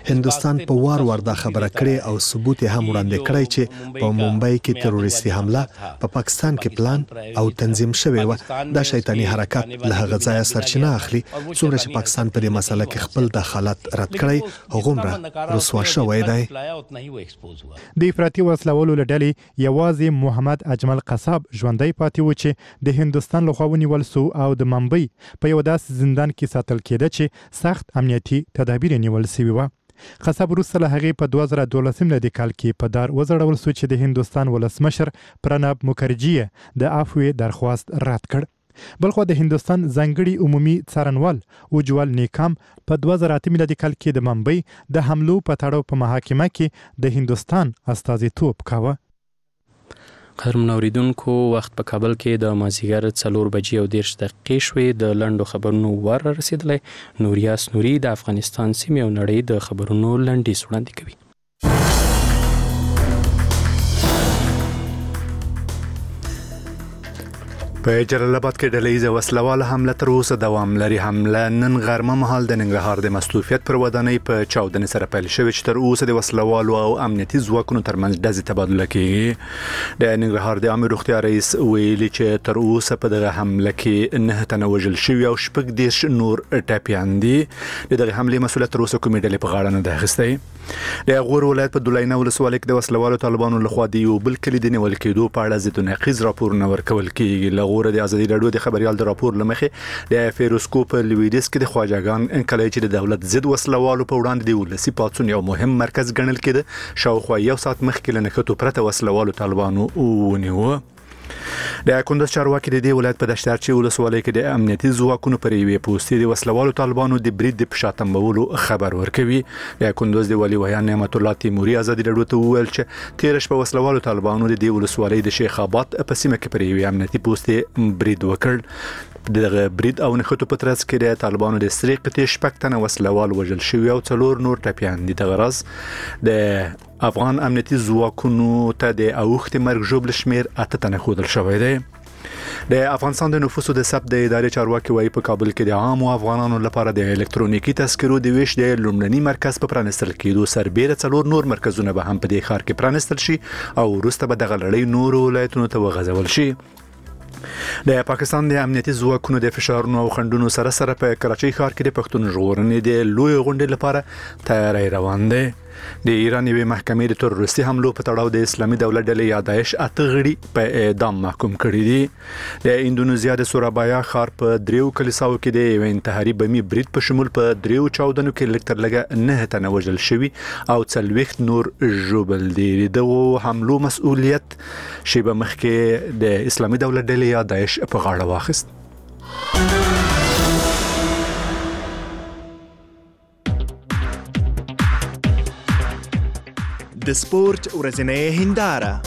هندستان په وار وار دا خبره کړې او ثبوت یې هم وړاندې کړی چې په ممبئی کې تروریستي حمله په پاکستان کې پلان او تنظیم شوې و. دا شیطانی حرکت له هغه ځایه سرچینه اخلي څومره چې پاکستان په دې مسله کې خپل دخالت رد کړی هغومره رسوا شوی دی. د افراطي وسلوالو له ډلې یوازې محمد اجمل قصاب ژوندی پاتې و چې د هندستان لخوا ونیول سو او د ممبئی په یو داسې زندان کې ساتل کېده چې سخت امنیتي تدابیر نیول شوي وو. قصاب وروسته له هغې په دوه زره دولسم میلادي کال کې په دار وځړول سو چې د هندستان ولسمشر پرناب مکرجي د عفوې درخواست رد کړ. بلخو د هندستان ځانګړي عمومي څارنوال اوجوال نیکام په دوه زره اته میلادي کال کې د ممبئی د حملو په تړاو په محاکمه کې د هندستان استازیتوب کاوه. قدرمن اوریدونکو وخت په کابل کې د مازیګر څلور بجې او دېرش دقیقې شوې. د لنډو خبرونو ور رسیدلی. نوریاس نوري د افغانستان سیمې او نړۍ د خبرونو لنډیز وړاندې کوي. په جلال آباد کې ډلهیزه وسلواله حمله تر اوسه دوام لري. حمله نن غرمه مهال د ننګرهار د مستوفیت پر ودانۍ په چاودنې سره پیل شوې چې تر اوسه د وسلوالو او امنیتي ځواکونو ترمنځ ډزې تبادله کیږي. د ننګرهار د عامه روغتیا رئیس ویلي چې تر اوسه په دغه حمله کې نه تنه وژل شوي او شپږ دېرش نور ټپیان دي. د دغه حملې مسؤلیت تر اوسه کومې ډلې په غاړه نه ده اخیستی. د غور ولایت په دولینه ولسوالۍ کې د وسلوالو طالبانو لخوا د یو بل کلي د نیول کېدو په اړه ضد نقیض راپورونه ورکول کیږي. غور د ازادي راډیو د خبريال د راپور لمخې د فیروسکوپ لویډیس کې د خواجاګان کله چې د دولت ضد وسلوالو په وړاندې د ولسی پاتون یو مهم مرکز ګڼل کېده شاوخوا یو ساعت مخکې له نښتو پرته وسلوالو طالبانو ونیوه. د کندوز چارواکي د دې ولایت په دشتارچی ولسوالۍ کې د امنیتي ځواکونو پر یوې پوسټې د وسلوالو طالبانو د برید د پښاتمولو خبر ورکوي. د کندوز د ولی ویان نعمت الله تیموري ازادي راډیو ته وویل چې تیر شپه وسلوالو طالبانو د دې ولسوالۍ د شیخ آباد په سیمه کې پر یوې امنیتي پوسټې برید وکړ. دغه برید او نښتو په ترڅ کې د طالبانو د سری قطې شپږ تنه وسلوال وژل شوي او څلور نور ټپیان دي. دغه راز د افغان امنیتي ځواکونو ته د اوښتې مرګ ژوبل شمیر اته تنه ښودل شوی دی. د افغانستان د نفوسو د ثبت د ادارې چارواکي وايي په کابل کې د عامو افغانانو لپاره د الکترونیکي تذکرو د ویش د لومړني مرکز په پرانستل کېدو سربېره څلور نور مرکزونه به هم په دې ښار کې پرانستل شي او وروسته به دغه لړۍ نورو ولایتونو ته وغځول شي. د پاکستان د امنیتي ځواکونو د فشارونو او خنډونو سره سره په کراچۍ ښار کې د پښتون ژغورنې د لوی غونډې لپاره تیاری روان دی. د ایران یوې محکمې د تروریستي حملو په تړاو د اسلامي دولت ډلې یا داعش اته غړي په اعدام محکوم کړي دي. د اندونیزیا د سورابایا ښار په دریو کلیساو کې د یو انتحاري بمي برید په شمول په دریو چاودنو کې لږ تر لږه نه تنه وژل شوي او څلوېښت نور ژوبل دي. دغه حملو مسؤلیت شیبه مخکې د اسلامي دولت ډلې یا داعش په غاړه واخیست. د سپورت ورځنۍ هنداره.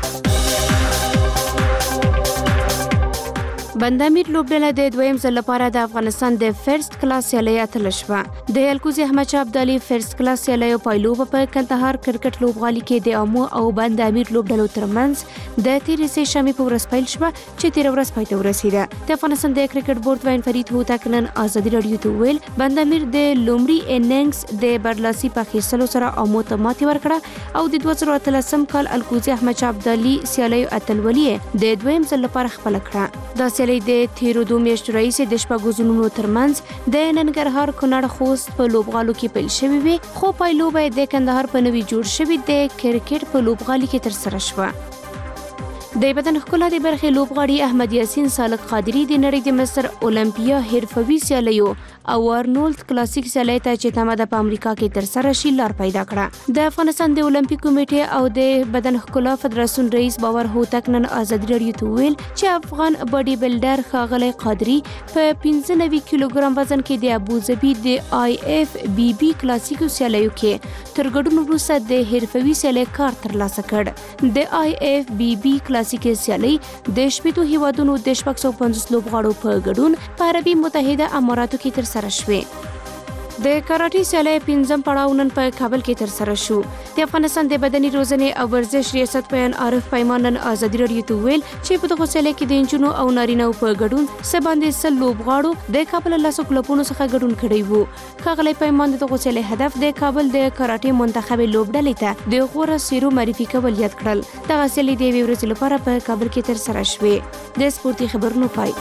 بندامیر لوبډله د دویم ځل لپاره د افغانستان د فرست کلاس سیالۍ اتله شوه. د الکوزي احمد شاه ابدالي فرست کلاس سیالیو پایلوبه په کندهار کرکټ لوبغالي کې د امو او بندامیر لوبډلو ترمنځ د تیرې سه شنبې په ورځ پیل شوه چې تیر ورځ پای ته ورسیده. د افغانستان د کرکټ بورډ وین فرید هوتک نن ازادي راډیو ته ویل بندامیر د لومړي اننګز د برلاسي په اخیستلو سره امو ته ماتې ورکړه او د دوه زره اتلسم کال الکوزي احمد شاه ابدالي سیالیو اتلولي د دویم ځل لپاره خپل کړه. دا سیالۍ د تیرو دوه میاشتو راهیسې د شپږو زونونو ترمنځ د ننګرهار کونړ خوست په لوبغالو کې پیل شوې وي خو پایلوبه د کندهار په نوي جوړ شوي د کرکټ په لوبغالي کې ترسره شوه. د بدن ښکلا د برخې لوبغاړي احمد یاسین سالک قادری د نړۍ د مصر اولمپیا حرفوي سیالیو او ارنولد کلاسیک سیالۍ ته چې تمه په امریکا کې ترسره شي لار پیدا کړه. د افغانستان د اولمپیک کمیټې او د بدن ښکلا فدراسیون رئیس باور هوتک نن ازادي راډیو ته ویل چې افغان باډي بلډر ښاغلی قادری په پنځه نوي کیلوګرام وزن کې د ابوظبي د آی اف بی بی کلاسیکو سیالیو کې تر ګډون وروسته د حرفوي سیالۍ کار ترلاسه کړ. د آی اف بی بی کلاسیکي سیالۍ د شپږو هیوادونو د شپږ سوه پنځوس لوبغاړو په ګډون په عربي متحده اماراتو کې ترسره شوې. د کراټي سیالۍ پنځم پړاو نن په کابل کې ترسره شو. د افغانستان د بدني روزنې او ورزش ریاست پیان عارف پیمان نن ازادي راډیو ته ویل چې په دغه سیالۍ کې د انجونو او نارینه‌و په ګډون څه باندې سل لوبغاړو د کابل لاسو کلبونو څخه ګډون کړی وو. ښاغلی پیمان د دغه سیالۍ هدف د کابل د کراټي منتخب لوبډلې ته د غوره سیرو معرفي کول یاد کړل. دغه سیالۍ د یوې ورځې لپاره په کابل کې ترسره شوې. د سپورتي خبرونو پای.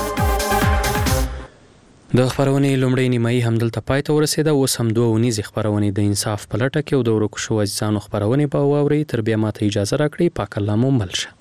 د خبرونې لومړی نیمایي همدلته پای ته ورسېده. اوس هم دوه اونیزې خبرونې د انصاف په لټه کې او د ورکو شوو عزیزانو خبرونې به واورئ. تر بیا ماته اجازه راکړئ. پاک الله مو مل شه.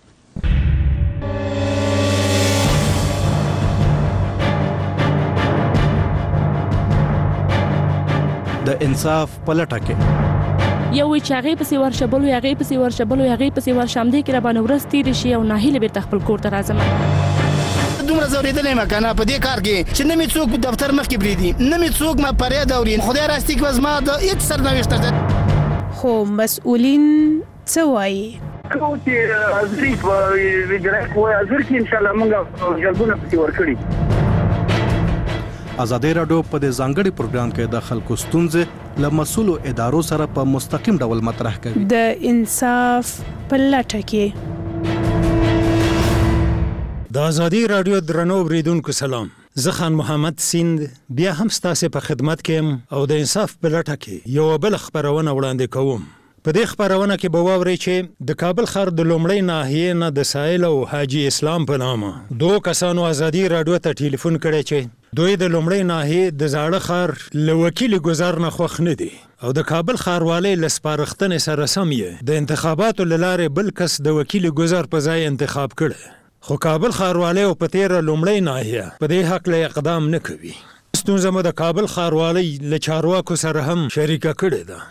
د انصاف په لټه کې یو چې هغه پسې ورشبلو هغه پسې ورشبلو هغه پسې ورشمدې کې را باندې ورستې دي شي او ناهیله بیرته خپل کور ته راځم. دومره زوریدلې ما کنه په دې کار کې چې نه می څوک دفتر مخ کې بریدي نه می څوک ما پرې دورین خدای راستي کې وزما د هیڅ سرنوشت ده. خو مسؤلین څه وایي؟ کوم چې ازري په ویډرک وای ازر کې ان شاء الله موږ جلبونه پکې ورکړي. ازادي راډیو په دې ځانګړي پروګرام کې د خلکو ستونزې له مسؤلو ادارو سره په مستقیم ډول مطرح کوي. د انصاف په لټه کې د ازادي راډیو درنو اوریدونکو سلام. زه خان محمد سیند بیا هم ستاسو په خدمت کې او د انصاف په لټه کې یو بل خبرونه وړاندې کوم. په دې خبرونه کې به واورئ چې د کابل ښار د لومړۍ ناحیې نه د سایل او حاجی اسلام په نامه دوه کسانو ازادي راډیو ته ټلیفون کړی چې دوی د لومړۍ ناحیې د زاړه ښار له وکیل ګزار نه خوښ نه دي او د کابل ښاروالۍ له سپارښتنې سره سم یې د انتخاباتو له لارې بل کس د وکیل ګزار په ځای انتخاب کړی. خو کابل ښاروالۍ او په تیره لومړۍ ناحیه په دې حق له اقدام نه کوي. ستونزه مو د کابل ښاروالۍ له چارواکو سره هم شریکه کړې ده.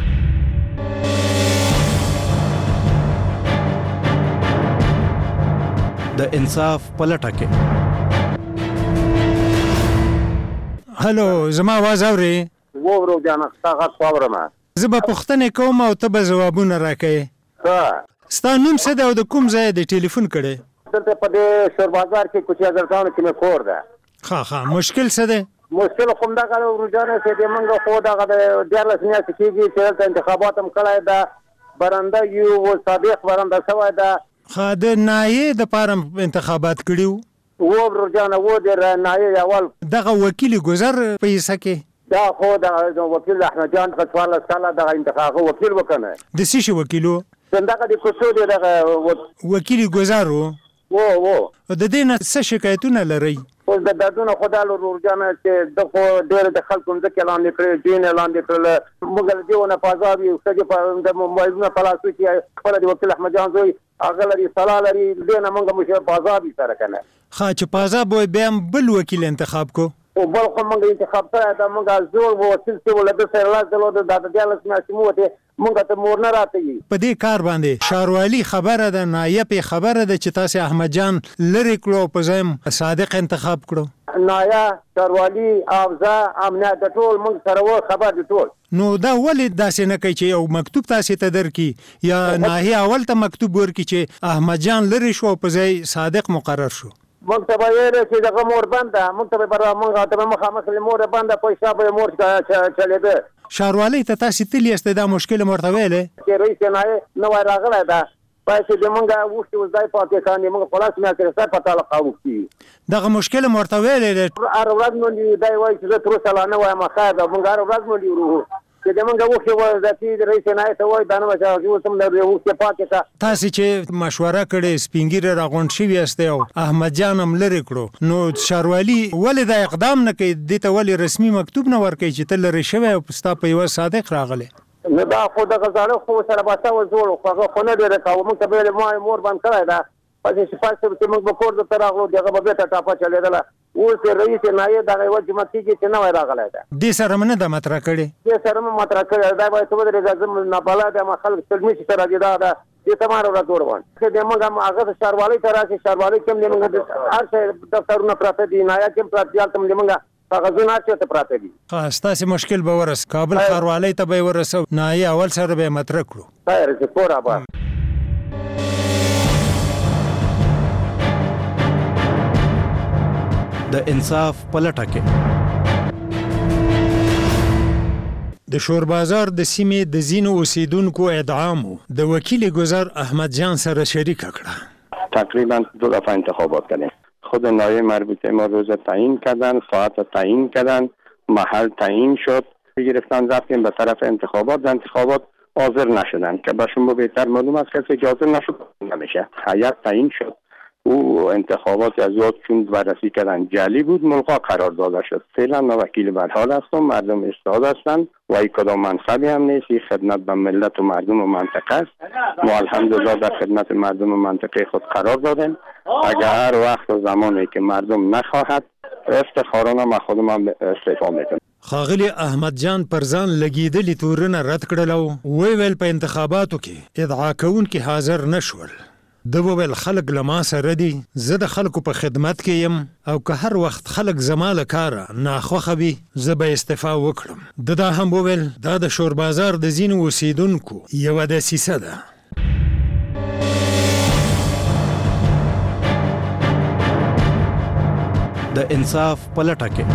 د انصاف په لټه کې هلو زما आवाज اوري؟ وورو جان څنګه خبره ما زه به پوښتنه کوم او ته به ځوابونه راکې. ها ستا نوم څه دی او د کوم ځای د ټلیفون کړې؟ دلته په دې شور بازار کې کوچیا ګرځاونه کې مې کور ده. ها ها مشکل څه دی؟ مشکل کوم دا کار ورجانه چې د منګه خو دا د دیارلس میاشتې کېږي چې انتخابات هم کړای دا برنده یو صادق برنده شوی دا. ها د نایې د پارم انتخابات کړیو و ورجانه و د نایې اول دغه وکیل ګزر پیسې کې دا خو د وکیل احمد جان خطواله ساله د انتخاب وکیل وکنه د سیشي وکیلو څنګه د کوڅو دغه وکیل ګزارو وو وو د دې نه څه شکایتونه لري؟ اوس د دردونو خدای ورجانه چې د خو ډېر د خلکو ځکه اعلان کړی دین اعلان کړل موږ دیونه پازابي او چې په د موبایلونو پلاسو چې خپل د وکیل احمد جان زوی هغه لري صلاح لري دینه موږ مشه پازابي سره کنه. خا چې پازاب وي بیا بل وکیل انتخاب کو او بل خو موږ انتخاب کړی دا موږ زور وو چې ولادت سره لازم د د دیالس میاشتې مو ته موږ ته مور نه راځي. په دې کار باندې شاروالي خبره ده نایب خبره ده چې تاسو احمد جان لری کړو په ځم صادق انتخاب کړو. نایا شاروالي اوزا امنیت ټول موږ سره و خبر دي ټول. نو دا ولې داسې نه کوي چې یو مکتوب تاسو ته درکې یا ناهي اول ته مکتوب ورکې چې احمد جان لری شو په ځای صادق مقرر شو. موږ ته ویل چې دغه مور بنده موږ ته به موږ ته مخامخ مور بنده پیسې به مور چلېده. شاروالۍ ته تاسو تللی است دا مشکل مرته ویلې چې رئیس نه نو راغلی دا پیسې د موږ وښتي وځای پاتې کاندي موږ خلاص مې کړی سر پټاله قاوښتي دغه مشکل مرته ویلې هر ورځ مونږ دی وایي چې زه تر اوسه نه وایم خیر دا موږ هر ورځ مونږ ورو چې د موږ وښتي وځي د رئیس نه ته وایي دا نه چې اوس هم د وښتي پاتې کا تاسو چې مشوره کړې سپینګیره راغونډ شوی است او احمد جان هم لری کړو نو شاروالي ولې دا اقدام نه کوي د ته ولې رسمي مکتوب نه ورکړي چې تل لری شوی او ستا په یو صادق راغله. نو دا خو د غزاله خو سره باسه و زور خو هغه خو نه دی راکاو موږ ته به ما مور باندې کړای دا پاتې شپږ چې موږ به کور ته راغلو دغه به ته ټاپه چلیدله اوس رئیس نه یې دغه وجه متي چې نه وای راغلی دا دې سره من د مطرح کړي دې سره من مطرح کړي دا به ته ودرې لازم نه بالا د مخالف سلمي چې راځي دا دا دې تمہارو را جوړ وان چې د موږ هغه شاروالۍ ته راشي شاروالۍ کوم دې موږ هر څه دفترونه پراته دي نه یا کوم پراته تم دې موږ کاغذونه چې ته پراته دي. خاص تاسو مشکل به ورس کابل ښاروالۍ ته به ورسو نه یا اول سره به مطرح کړو. خیر چې پورا به د انصاف پلټه کې د شور بازار د سیمې د زینو اوسیدونکو ادعامو د وکیل گذر احمد جان سره شریک کړه. تقریبا دو دفعه انتخابات کردیم. خود نایب مربوطه ما روز تعیین کردن، ساعت تعیین کردن، محل تعیین شد، گرفتن رفتیم به طرف انتخابات. در انتخابات حاضر نشدن که به شما بهتر معلوم است کسی که حاضر نشد نمیشه. هیئت تعیین شد. او انتخابات از یاد چون بررسی کردن جعلی بود، ملغا قرار داده شد. فعلا ما وکیل برحال هستم، مردم استاد هستند و این کدام منصبی هم نیست. این خدمت به ملت و مردم و منطقه است. ما الحمدلله در خدمت مردم و منطقه خود قرار دادیم. اگر هر وقت و زمانی که مردم نخواهد افتخارانه ما خودم هم استعفا میکنم. خاغلی احمد جان پرزان لګیدلی تورونه رد کړل او ویل په انتخاباتو کې ادعا کوونکي حاضر نشول. د وویل خلک لما سره دي، زه د خلکو په خدمت کې یم او که هر وخت خلک زما له کاره ناخوښه وي زه به استعفا وکړم. د دا هم وویل دا د شور بازار د ځینو اوسیدونکو یوه دسیسه ده. د انصاف پلټه کې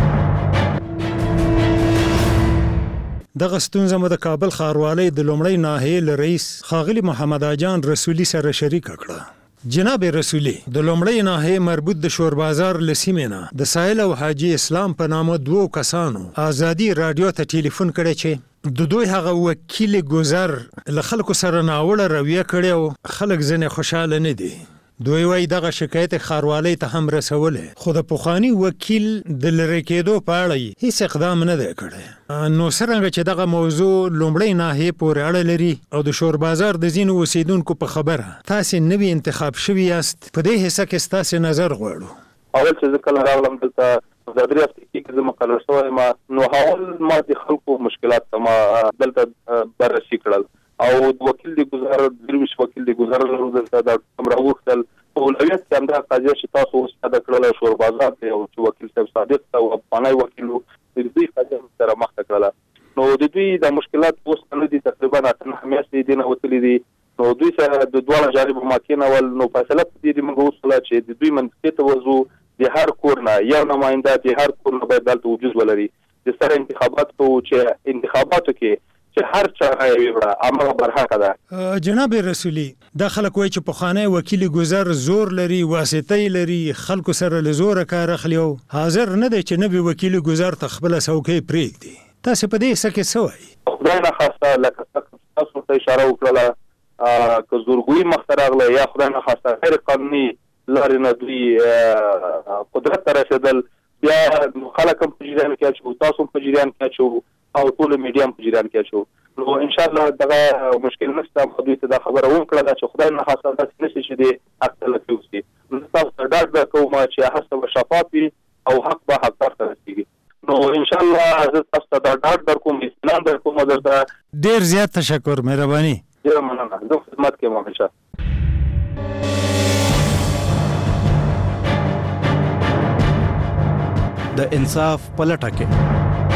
دغه ستونزه مو د کابل ښاروالۍ د لومړۍ ناحیې له رئیس ښاغلي محمد جان رسولي سره شریکه کړه. جناب رسولي د لومړۍ ناحیې مربوط د شور بازار له سیمې نه د سایل او حاجي اسلام په نامه دوو کسانو آزادي رادیو ته ټلیفون کړی چې د دوی هغه وکیل گذر له خلکو سره ناوړه رویه کړې او خلک ځنې خوشحاله نه دي. دوی وایي دغه شکایت ښاروالۍ ته هم رسولی، خو د پخواني وکیل د لرې کېدو په اړه یې هیڅ اقدام نه دی کړی. نو څرنګه چې دغه موضوع لومړۍ ناحیې پورې اړه لري او د شور بازار د ځینو اوسیدونکو په خبره تاسې نوي انتخاب شوي یاست، په دې حصه کې ستاسې نظر غواړو. اول چې زه کله راغلم دلته د درې هفتې کې زه مقرر شوی یم، نو اول ما د خلکو مشکلات ما دلته بررسي کړل او د وکیل د گذر درویش وکیل د گذر لرو دلته د کوم راوختل اولویت کې همدا قضیه چې تاسو اوس دا کړل شور بازار دی او چې وکیل صاحب صادق او افغاني وکیل د دې قضیه سره مخ کړل. نو د دوی د مشکلات اوس نه دي، تقریبا اته میاشتې دي نه وتلې دي. نو دوی سره د دوه جارب ماکینه ول نو فیصله دي د موږ وصله چې د دوی منطقه ته وځو د هر کور نه یو نماینده د هر کور نه باید دلته وجود ولري. د سره انتخابات کو چې انتخاباتو کې چې هر چا یې وړه عمله برحق ده. جناب رسولي دا خلک وایي چې پخوانی وکیل گذر زور لري، واسطه لري، خلکو سره له زوره کار اخلي او حاضر نه دی چې نوي وکیل گذر ته خپله څوکۍ پرېږدي. تاسې په دې حصه کې څه وایي؟ خدای نخواسته لکه تاسو ته اشاره وکړله که زورګویي مخته راغله یا خدای نخواسته غیر قانوني لارې نه دوی قدرت ته رسېدل، بیا خلک هم په جریان کې اچوو، تاسو هم په جریان کې اچوو او ټول میډیا هم په جریان کې اچوو. نو ان شاء الله دغه مشکل نشته. دوی ته دا خبره وکړه چې خدای نه خاصه داسې نشي چې د حق تلفي وشي. نو تاسو ته ډاډ درکوم چې هڅه به شفاف وي او حق به حقدار ته رسېږي. نو ان شاء الله زه تاسو ته دا ډاډ درکوم، اطمینان درکوم. درته ډېر زیات تشکر، مهرباني. ډېره مننه، زه خدمت کوم همیشه. د انصاف پلټه کې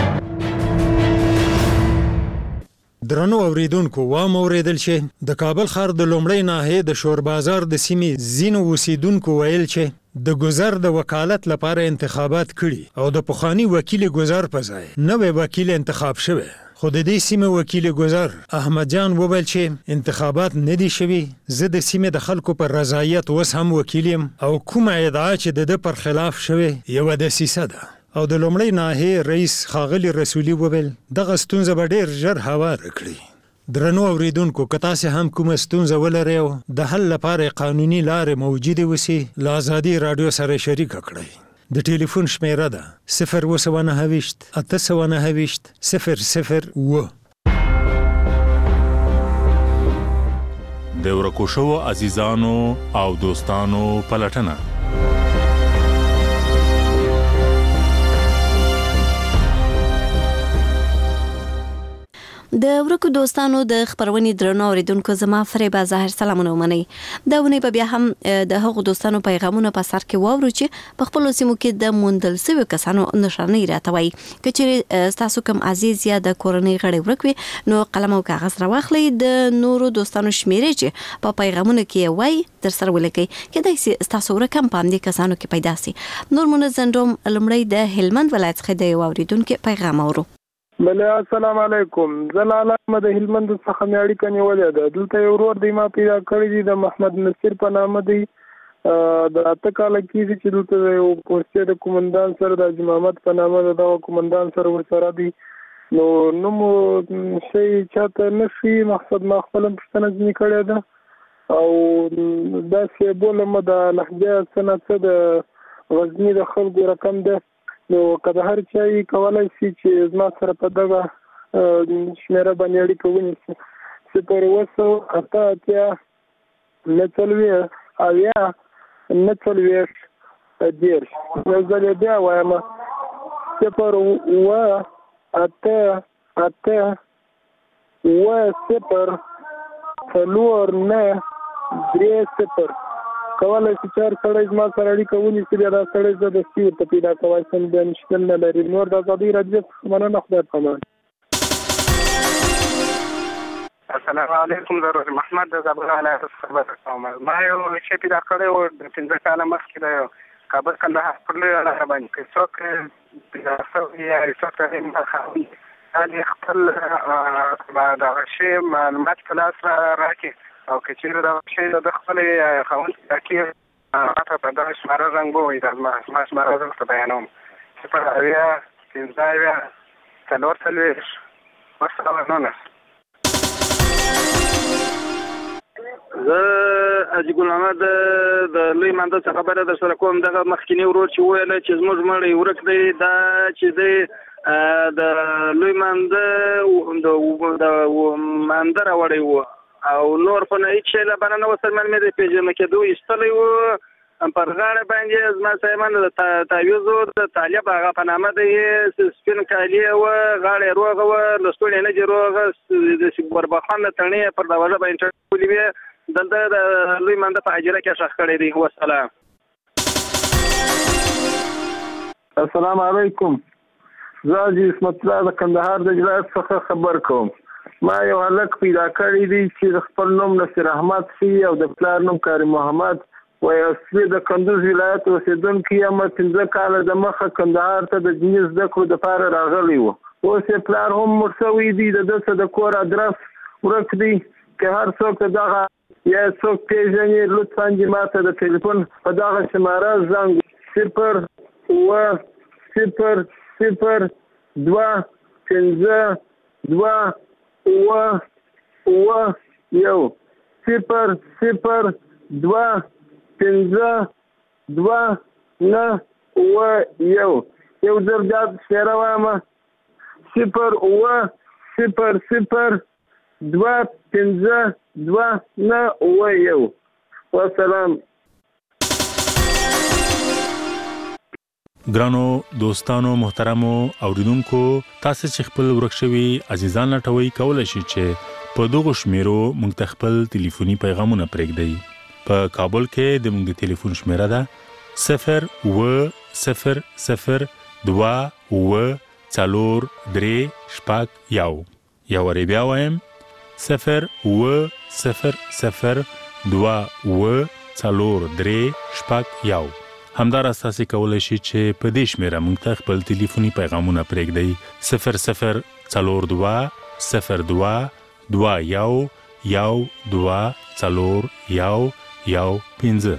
درنو اوریدونکو وام اوریدل چې د کابل ښار د لومړۍ ناحیې د شور بازار د سیمې ځینو اوسیدونکو ویل چې د گذر د وکالت لپاره انتخابات کړي او د پخواني وکیل گذر په ځای نوی وکیل انتخاب شوی. خو د دې سیمې وکیل گذر احمد جان وویل چې انتخابات نه دي شوي، زه د سیمې د خلکو پر رضایت اوس هم وکیل یم او کومه ادعا چې د ده پر خلاف شوی یوه دسیسه ده. او د لومړۍ ناحیې رئیس ښاغلي رسولي وویل دغه ستونزه به ډېر ژر هواره کړي. درنو اوریدونکو که تاسې هم کومه ستونزه ولرئ او د حل لپاره قانوني لارې موجودې وسي له ازادي راډیو سره شریکه کړئ. د ټلیفون شمیره ده صفر اوه سوه نهه ویشت اته سوه نهه ویشت صفر صفر اوه. د ورکو شوو عزیزانو او دوستانو پلټنه. د ورکو دوستانو د خبرونې درنو اوریدونکو زما فریبه ظاهر سلامونه ومنئ. دا ونی په بیا هم د هغو دوستانو پیغامونه په سر کې واورو چې په خپل سیمو کې د موندل سوي کسانو نشانې راته وایي. که چیرې ستاسو کوم عزیز یا د کورنۍ غړی ورک وي نو قلم او کاغذ راواخلئ، د نورو دوستانو شمیرې چې په پیغامونو کې وایي در سره ولیکئ. کیدای شي ستاسو ورک هم په همدې کسانو کې پیدا سي. نور منځ زندوم لومړی د هلمند ولایت څخه د یو اوریدونکو پیغام اورو. بله السلام علیکم. زه لاله احمد هلمند څخه مې اړیکه نیولې ده. دلته یو ورور دی ما پیدا کړی دی د محمد نصیر په نامه دی. د اته کاله کېږي چې دلته یو پوستې د کومندان سره د حاجي محمد په نامه د دغه کومندان سره ورسره دی. نو نوم شی چاته نه شي، مقصد ما خپله پوښتنه ځینې کړې ده او داسې بولم د لهجه څه نه څه د غزني د خلکو رقم ده. نو که د هر چا یې کولی شي چې زما سره په دغه شمېره باندې اړیکه ونیسي. صفر اوه سوه اته اتیا نهه څلوېښت اویا نهه څلوېښت دېرش. یو ځل یې بیا وایم صفر اوه اته اته اوه صفر څلور نهه درې صفر. کولی شي چې هر سړی زما سره اړیکه ونیسي، بیا دا سړی زه دستي ورته پیدا کولی شم، بیا مشکل نه لري. نور د ازادۍ راډیو څخه مننه، خدای پامان. السلام علیکم. زه روز محمد د زابل ولایت څخه خبر کوم. ما یو شی پیدا کړی و د پنځه کاله مخکې د کابل کندهار پر لویه لاره باندې که څوک پیدا شوي یا څوک ته یې خاوي هغې خپل دغه شی معلومات په لاس راکړي او که چېرې دغه شی د خپلې خاوند پیدا کړي راته په دغه شماره زنګ ووایي. زما شماره زه ورته بیانوم صفر اویا پنځه اویا څلور څلوېښت والسلام نولس. زه حاجي ګل محمد د لوی مانده څخه خبره در سره کوم. دغه مخکینی ورور چې وویله چې زموږ مړی ورک دی، دا چې دی د لوی مانده د مانده راوړی و او نور خو نه هېڅ شی له بره نه و سلمان مې د پېژنه کېدو ایستلی و. پر غاړه باندې زما صاحبان د تعویضو د طالب هغه په نامه د یې سپین کالي وه، غاړه یې روغه وه، لستوڼې نه دي روغه، د ګوربخان د تڼۍ پر دروازه باندې ټکولې وې. دلته د لوی مانده په حجره کې ښخ کړی دی. والسلام. السلام علیکم. زه حاجي عصمت الله د کندهار د جلات څخه خبر کوم. ما یو هلک پیدا کړی دی چې د خپل نوم نصیر احمد سي او د پلار نوم کاري محمد وایي. اصلي د کندوز ولایت اوسېدونکی یم. پنځه کاله د مخه کندهار ته د دیني زده کړو دپاره راغلی و. اوس یې پلار هم مړ شوی دی. د ده څه د کور ادرس ورک دی. که هر څوک دغه یا څوک پېژني لطفا دې ما ته د ټلیفون په دغه شماره زنګ صفر اوه صفر صفر دوه پنځه دوه اوه اوه یو صفر صفر دوه پنځه دوه نهه اوه یو. یو ځل دا شمېره وایم صفر اوه صفر صفر دوه پنځه دوه نهه اوه یو. والسلام. ګرانو دوستانو محترمو اوریدونکو، تاسو چې خپل ورک شوي عزیزان لټوي کولای شئ چې په دغه شمیرو موږ ته خپل ټلیفوني پیغامونه پرېږدئ. په کابل کې د موږ د ټلیفون شمیره ده صفر اوه صفر صفر دوه اوه څلور درې شپږ یو. یو وارې بیا وایم صفر اوه صفر صفر دوه اوه څلور درې شپږ یو. همداراز تاسو کولای شئ چې په دې شمیره موږ ته خپل ټلیفوني پیغامونه پرېږدئ صفر صفر څلور دوه صفر دوه دوه یو یو دوه څلور یو یو پنځه.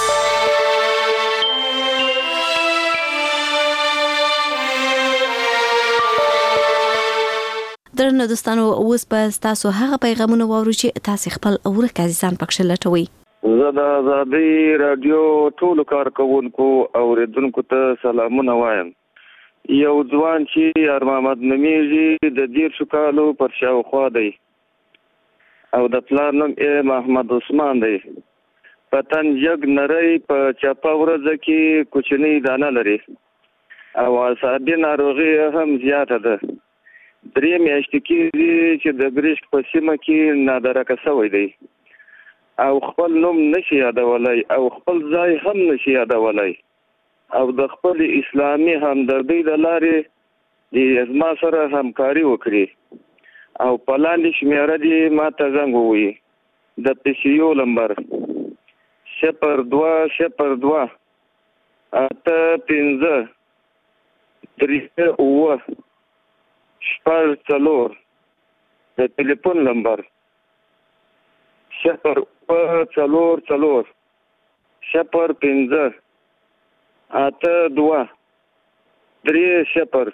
درنو دوستانو، اوس به تاسو هغه پیغامونه واورو چې تاسو خپل ورک عزیزان پکښ لټوي. زه د ازادۍ راډیو ټولو کارکوونکو او اوریدونکو ته سلامونه وایم. یو ځوان چې یار محمد نومیږي د دیرشو کالو پر شاوخوا دی او د پلار نوم یې محمد عثمان دی. په تن جګ نری، په چپه ورځه کې کوچنۍ دانه لري او اعصابي ناروغي هم زیاته ده. درې میاشتې کېږي چې د ګریشک په سیمه کې نادرکه شوی دی او خپل نوم نشي یادولی او خپل ځای هم نشي یادولی او د خپل اسلامي همدردۍ د لارې زما سره همکاري وکړي او په لاندې شمېره دې ما ته زنګ ووایي. د پیسیو نمبر صفر دوه صفر دوه اته پنځه درې اووه شپږ څلور د ټلیفون نمبر صفر اوه څلور څلور صفر پنځه اته دوه درې صفر.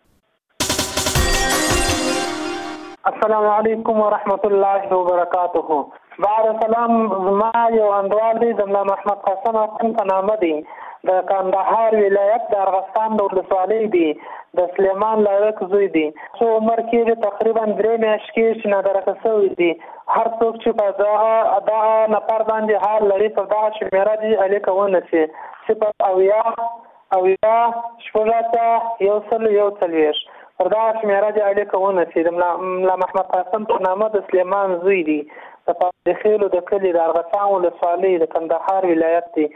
السلام علیکم ورحمت الله وبرکاته. بعد سلام، ما یو انډوال دی د ملا محمد قاسم افغان په نامه دی، د کندهار ولایت د ارغستان د ولسوالۍ دی، د سلیمان لایق زوی دی. څو عمر کې تقریبا درې میاشتې کې چې نادرکه شوی دی. هر څوک چې په دغه دغه نفر باندې حال لري په دغه شمیره دي الیکه ونسي صفر اویا اویا شپږ اته یو سل یو څلوېښت پر دغه شمیره دي الیکه ونسي. د ملا محمد قاسم په نامه د سلیمان زوی دی، د پاتخیلو د کلي د ارغستان ولسوالۍ د کندهار ولایت دی.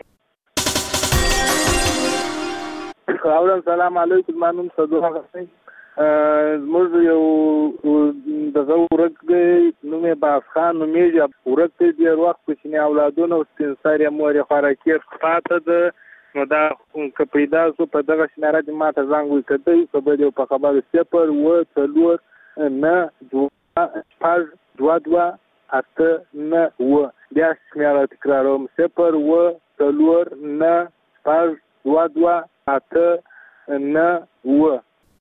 اولا سلام علیکم، ما نوم صدوق غسی. زموږ یو دغه ورک دی، نوم یې باز خان نومیږي. ورک دی ډېر وخت کوچني اولادونه او سپین سر یې مور یې خوراکي پاته ده. نو دا که پیدا شو په دغه شمیره دې ما ته زنګ وکړئ که به دې په خبرو صفر اوه څلور نه دوه شپږ دوه دوه اته نه اوه. بیا شمیره تکراروم صفر اوه څلور نه شپږ دوه دوه اته نه اوه.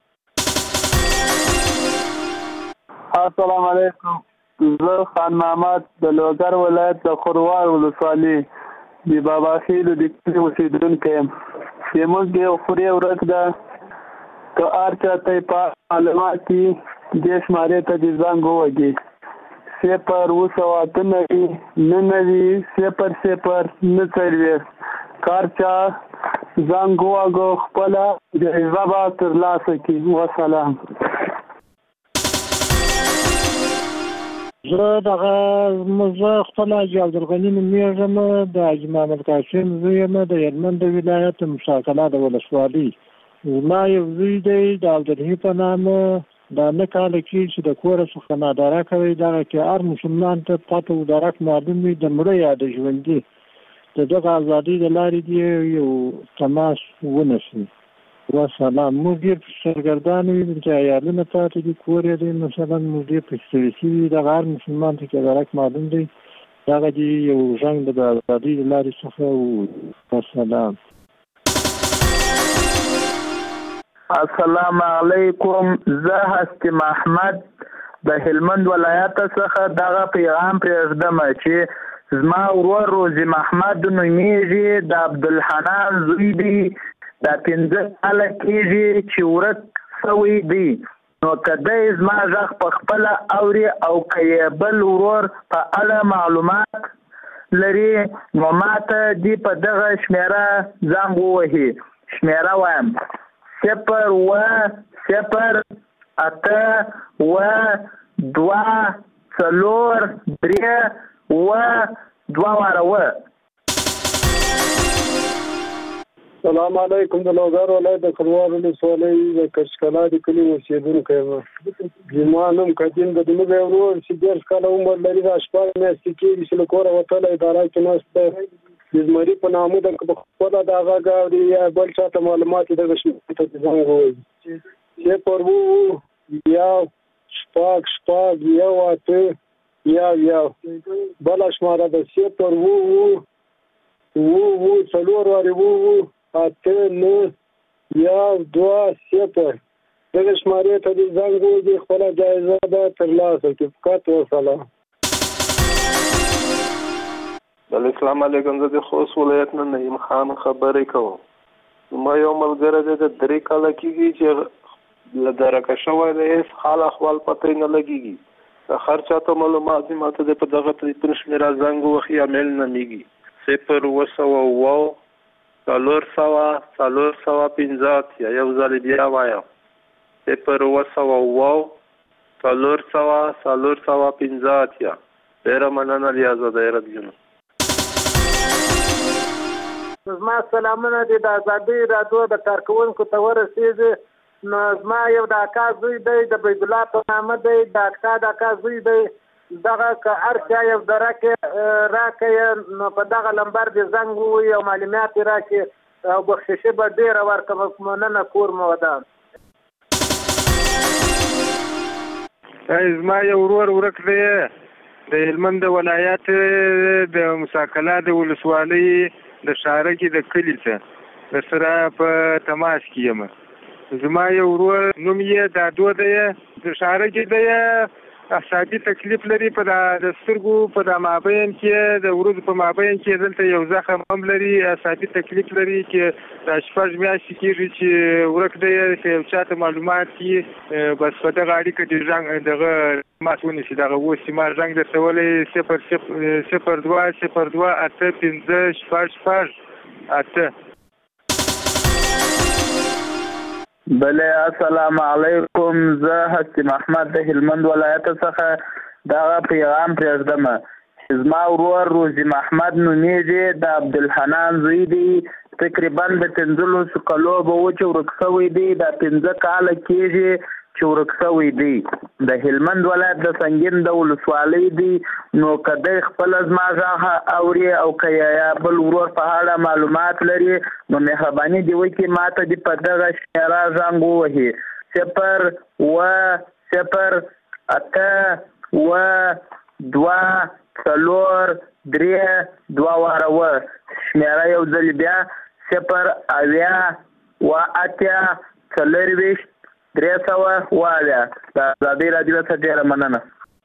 السلام علیکم، زه خان محمد د لوګر ولایت د خروار ولسوالۍ د بابا خیلو د کلي اوسېدونکی یم. زموږ یو خورې ورک ده، که هر چا ته په معلومات کې دې شمارې ته دې زنګ ووهي صفر اوه سوه اته نوي نه نوي صفر صفر نه څلوېښت. که هر چا زنګ ووهه خپله جایزه به ترلاسه کړي. وسلام. زه دغه زه خپل حاجي عبدالغني نومېږم، د حاجي محمد قاسم زوی یم، د هلمند ولایت مشاکله د ولسوالۍ. زما یو زوی دی د عبدالحی په نامه، دا نه کاله کېږي چې د کوره څخه ناداره کوي. دغه کې هر مسلمان ته پته و درک معلوم وي د مړه یا د ژوندي د دغه ازادۍ د لارې دې یو تماس ونسي. وسلام. موږ ډېر سرګردان وي چې عیالونه پاتې دي، کور یې دی مثلا، موږ ډېر پکې ستړي شوي. دغه هر مسلمان ته چې درک معلوم دی دغه دې یو زنګ د ازادۍ د لارې څخه و. وسلام. السلام علیکم، زه هستی محمد د هلمند ولایت څخه دغه پیغام پرېږدم چې زما ورور روزي محمد نومېږي، د عبدالحنان زوی دی، دا پنځه کاله کېږي چې ورک شوی دی. نو که دی زما غږ په خپله اوري او که یې بل ورور په اړه معلومات لري نو ما ته دې په دغه شمیره زنګ ووهي. شمیره وایم صفر اوه صفر اته اوه دوه څلور درې اوه دوه واره اوه. سلام علیکم، د لوګر ولایت د خروار ولسوالۍ د کچکلا د کلي اوسېدونکی یم. زما نوم قدیم د زموږ یو ورور چې دېرش کاله عمر لري، دا شپږ میاشتې کېږي چې له کوره وتلی اداره کې ناست دی. د زمري په نامه ده، که په خپله د هغه اوري یا بل چا ته معلومات یې دغه شمیرې ته زنګ ووهي صفر اوه یو شپږ شپږ یو اته یو یو. بله شماره ده صفر اوه اوه اوه اوه څلور وارې اوه اوه اته نه یو دوه صفر. دغه شمارې ته دې زنګ ووهي، خپله جایزه به ترلاسه کړي. فقط وسلام. السلام علیکم، زه د خوست ولایت نه نعیم خان خبرې کوم. ما یو ملګری دی د درې کاله کېږي چې له درکه شوی دی، هېڅ حال احوال پته یې نه لګېږي. د هر چا ته معلومات دي، ما ته د په دغه تلیفون شمېره زنګ ووهي یا میل نومېږي صفر اوه سوه اوه څلور سوه څلور سوه پنځه اتیا. یو ځل بیا وایم صفر اوه سوه اوه څلور سوه څلور سوه پنځه اتیا. ډېره مننه ریاضه رادیو. زما سلامونه دي د ازادۍ راډیو د کارکوونکو ته ورسېږي. نو زما یو د اکا زوی دی، د بیت الله په نامه دی، د اکا د اکا زوی دی. دغه که هر چا یو درکې راکړئ نو په دغه لمبر دې زنګ ووهي او معلومات یې راکړي او بخششي به ډېره ورکړم. مننه، کور مو ودان. زما یو ورور ورک دی د هلمند ولایت د مساکلا د ولسوالۍ د شارکې د کلي څخه د سره په تماس کې یم. زما یو ورور نوم یې دادو دی، د شارکې دی، اعصابي تکلیف لري په د سترګو په د مابین کې د ورځو په مابین کې دلته یو زخم هم لري، اعصابي تکلیف لري چې د شپږ میاشتې کېږي چې ورک دی. که یو چا ته معلومات کړي بس په دغه اړیکه د زنګ دغه مات ونیسي. دغه اوس چې ما زنګ درته ولی صفر صفر دوه صفر دوه اته پنځه شپږ شپږ اته. بله السلام علیکم، زه هستی محمد د هلمند ولایت څخه دغه پیغام پرېږدم. زما ورور روزي محمد نومیږي، د عبدالحنان زوی دی، تقریبا د پنځلسو کالو به و چې ورک شوی دی، دا پنځه کاله کېږي چې ورک شوی دی. د هلمند ولایت د سنګین د ولسوالۍ دی. نو که دی خپله زما غږ اوري او که یا بل ورور په اړه معلومات لري نو مهرباني دې وکړي ما ته دې په دغه شمېره زنګ ووهي صفر اوه صفر اته اوه دوه څلور درې دوه واره اوه. شمېره یو ځل بیا صفر اویا اوه اتیا څلرویشت درې سوه اوه اویا. د ازادۍ راډیو څخه ډېره مننه.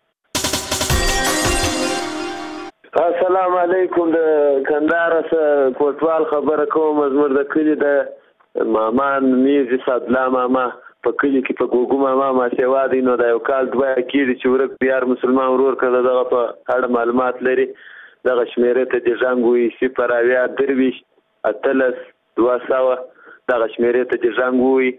السلام علیکم، د کندهار څخه کوټوال خبره کوم. زموږ د کلي د ماما نومیږي سعدالله ماما، په کلي کې په ګوګو ماما ماسیوا دی. نو دا یو کال دوه کېږي چې ورک بیار مسلمان ورور کړه. دغه په اړه معلومات لري دغه شمېرې ته دې زنګ ووهي صفر اویا درویشت اتلس دوه سوه. دغه شمېرې ته دې زنګ ووهي.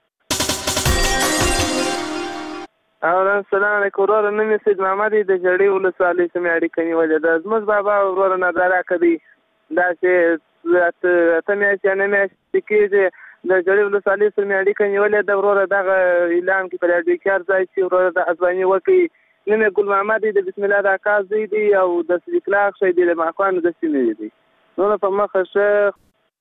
السلام علیکم وروره، نوم یې سید محمد د جړې ولسوالۍ سمې اړیکه نیولې ده. زموږ بابا وروره نظاره کوي داسې اته میاشتې یا نه میاشتې کېږي د جړې ولسوالۍ سمې اړیکه نیولې ده. وروره دغه اعلان کې په راډیو کې هر ځای چې وروره د ازباني وکړي. نوم یې ګل محمد د بسم الله د اکا زوی دی او د صدیق الله اخښی دی، د ماکوانو د سیمې دی. نو په مخه ښه.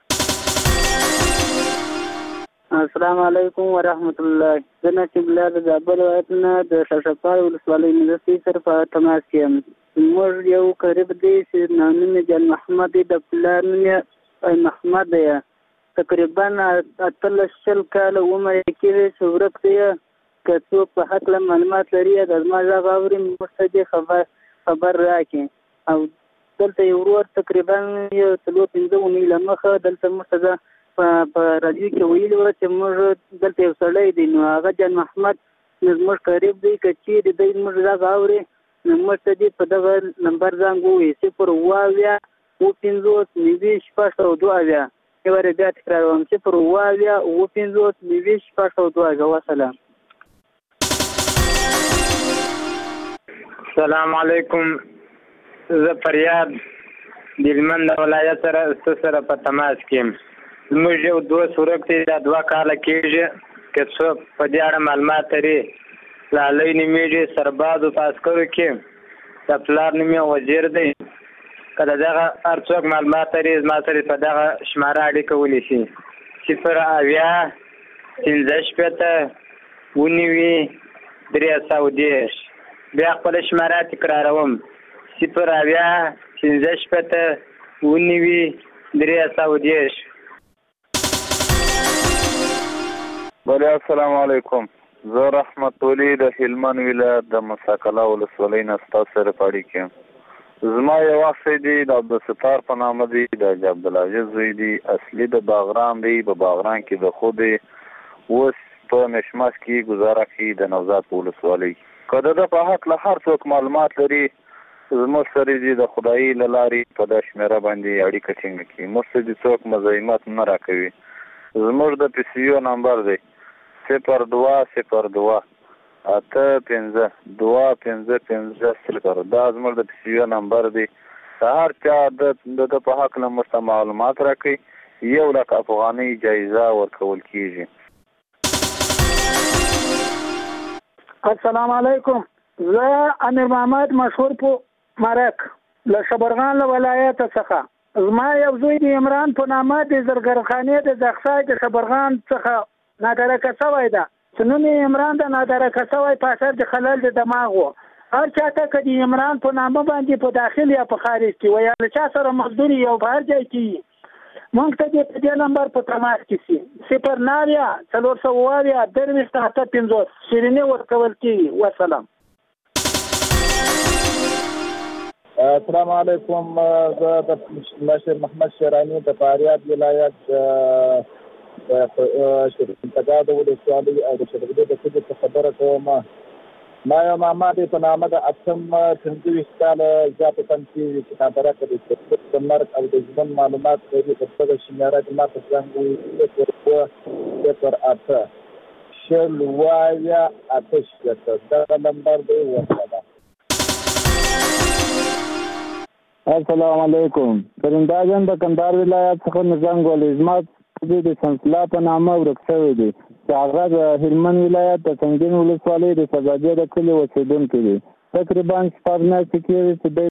السلام علیکم ورحمت الله. زه نقیب الله د زابل ولایت نه د شاشقار ولسوالۍ مدرسې سره په تماس کې یم. موږ یو قریب دی چې نوم یې جان محمد دی، د پلار نوم یې محمد دی. تقریبا اتلس شل کاله عمر یې کېږي چې ورک دی. که څوک په هکله معلومات لري د زما غږ اوري موږ ته دې خبر خبر راکړي. او دلته یو ورور تقریبا یو څلور پنځه اونۍ له مخه دلته موږ ته په راډیو کې ویلي وو چې موږ دلته یو سړی دی، نو هغه جان محمد زموږ قریب دی. که چیرې دی زموږ غږ اوري نو موږ ته دې په دغه نمبر زنګ ووهي صفر اوه اویا اوه پنځوس نوي شپږ سوه دوه اویا. یو وارې بیا تکراروم صفر اوه اویا اوه پنځوس نوي شپږ سوه دوه اویا. وسلام. السلام علیکم، زه فریاد د هلمند ولایت سره سره په تماس کې یم. زموږ یو دوست ورک دی، دا دوه کاله کېږي. که څوک په دې اړه معلومات لري لالی نومیږي، سربازو په عسکرو کې د پلار نوم یې وزیر دی. که د دغه هر څوک معلومات لري زما سره په دغه شماره اړیکه ونیسي صفر اویا پنځه شپېته اووه نوي درې سوه دېرش. بیا خپله شماره تکراروم صفر اویا پنځه شپېته اووه نوي درې سوه دېرش. بله السلام علیکم، زه رحمت ولی د هلمند ولایت د مساکلا ولسوالۍ نه ستاسو سره په اړیکه یم. زما یو اخښی دی د عبدالستار په نامه دی، د حاجي عبدالعزیز زوی دی، اصلي د باغران دی، په باغران کې د خو دی. اوس په مشمش کې ګزاره کوي د نوزاد په ولسوالۍ. که د ده په هکله هر څوک معلومات لري زموږ سره دې د خدایي له لارې په دا شمېره باندې اړیکه ټینګه کړي. موږ ته دې څوک مزاحمت نه راکوي. زموږ د پی سی یو نمبر دی صفر دوه صفر دوه اته پنځه دوه پنځه پنځه صفر. دا زموږ د پی سی یو نمبر دی. د هر چا د ده په هکله موږ ته معلومات راکوي. یو لک افغانۍ جایزه ورکول کېږي. السلام علیکم، زه امیر محمد مشهور په مرک له شبرغان له ولایت څخه. زما یو زوی د عمران په نامه د زرګرخانې د زخسای د شبرغان څخه نادرکه شوی ده. نوم یې عمران د نادرکه شوی په اثر د خلل د دماغ و. هر چاته که د عمران په نامه باندې په داخل یا په خارج کې وي یا له چا سره مزدوري یو په هر ځای کې موږ ته دې په دې نمبر په تماس کې سي صفر نهه اویا څلور سوه اووه اویا درویشت اته پنځوس شیریني ورکول کېږي. وسلام. السلام علیکم. زه د مشر محمد شیرانی د فاریاب ولایت د شرقیتګاه د ولسوالۍ او د شرقیتګاه د کلي څخه خبره کوم. ما یو ماما دی په نامه د اتم پنځه ویشت کاله زیاته تم کېږي چې نادره کړي د مرګ او د ژوند معلومات لري. په دغه شمېره د ما په زنګ وي صفر اته شل اووه اویا اته شپېته دغه نمبر دی. ورسره. السلام علیکم. پرنده جان د کندهار ولایت څخه نظام ګولې زما د سنسلا په نامه ورک شوی دی چې هغه د هلمند ولایت د سنګین ولسوالۍ د سبزیجات د کلي اوسېدونکی دی. تقریبا شپږ میاشتې کېږي چې دی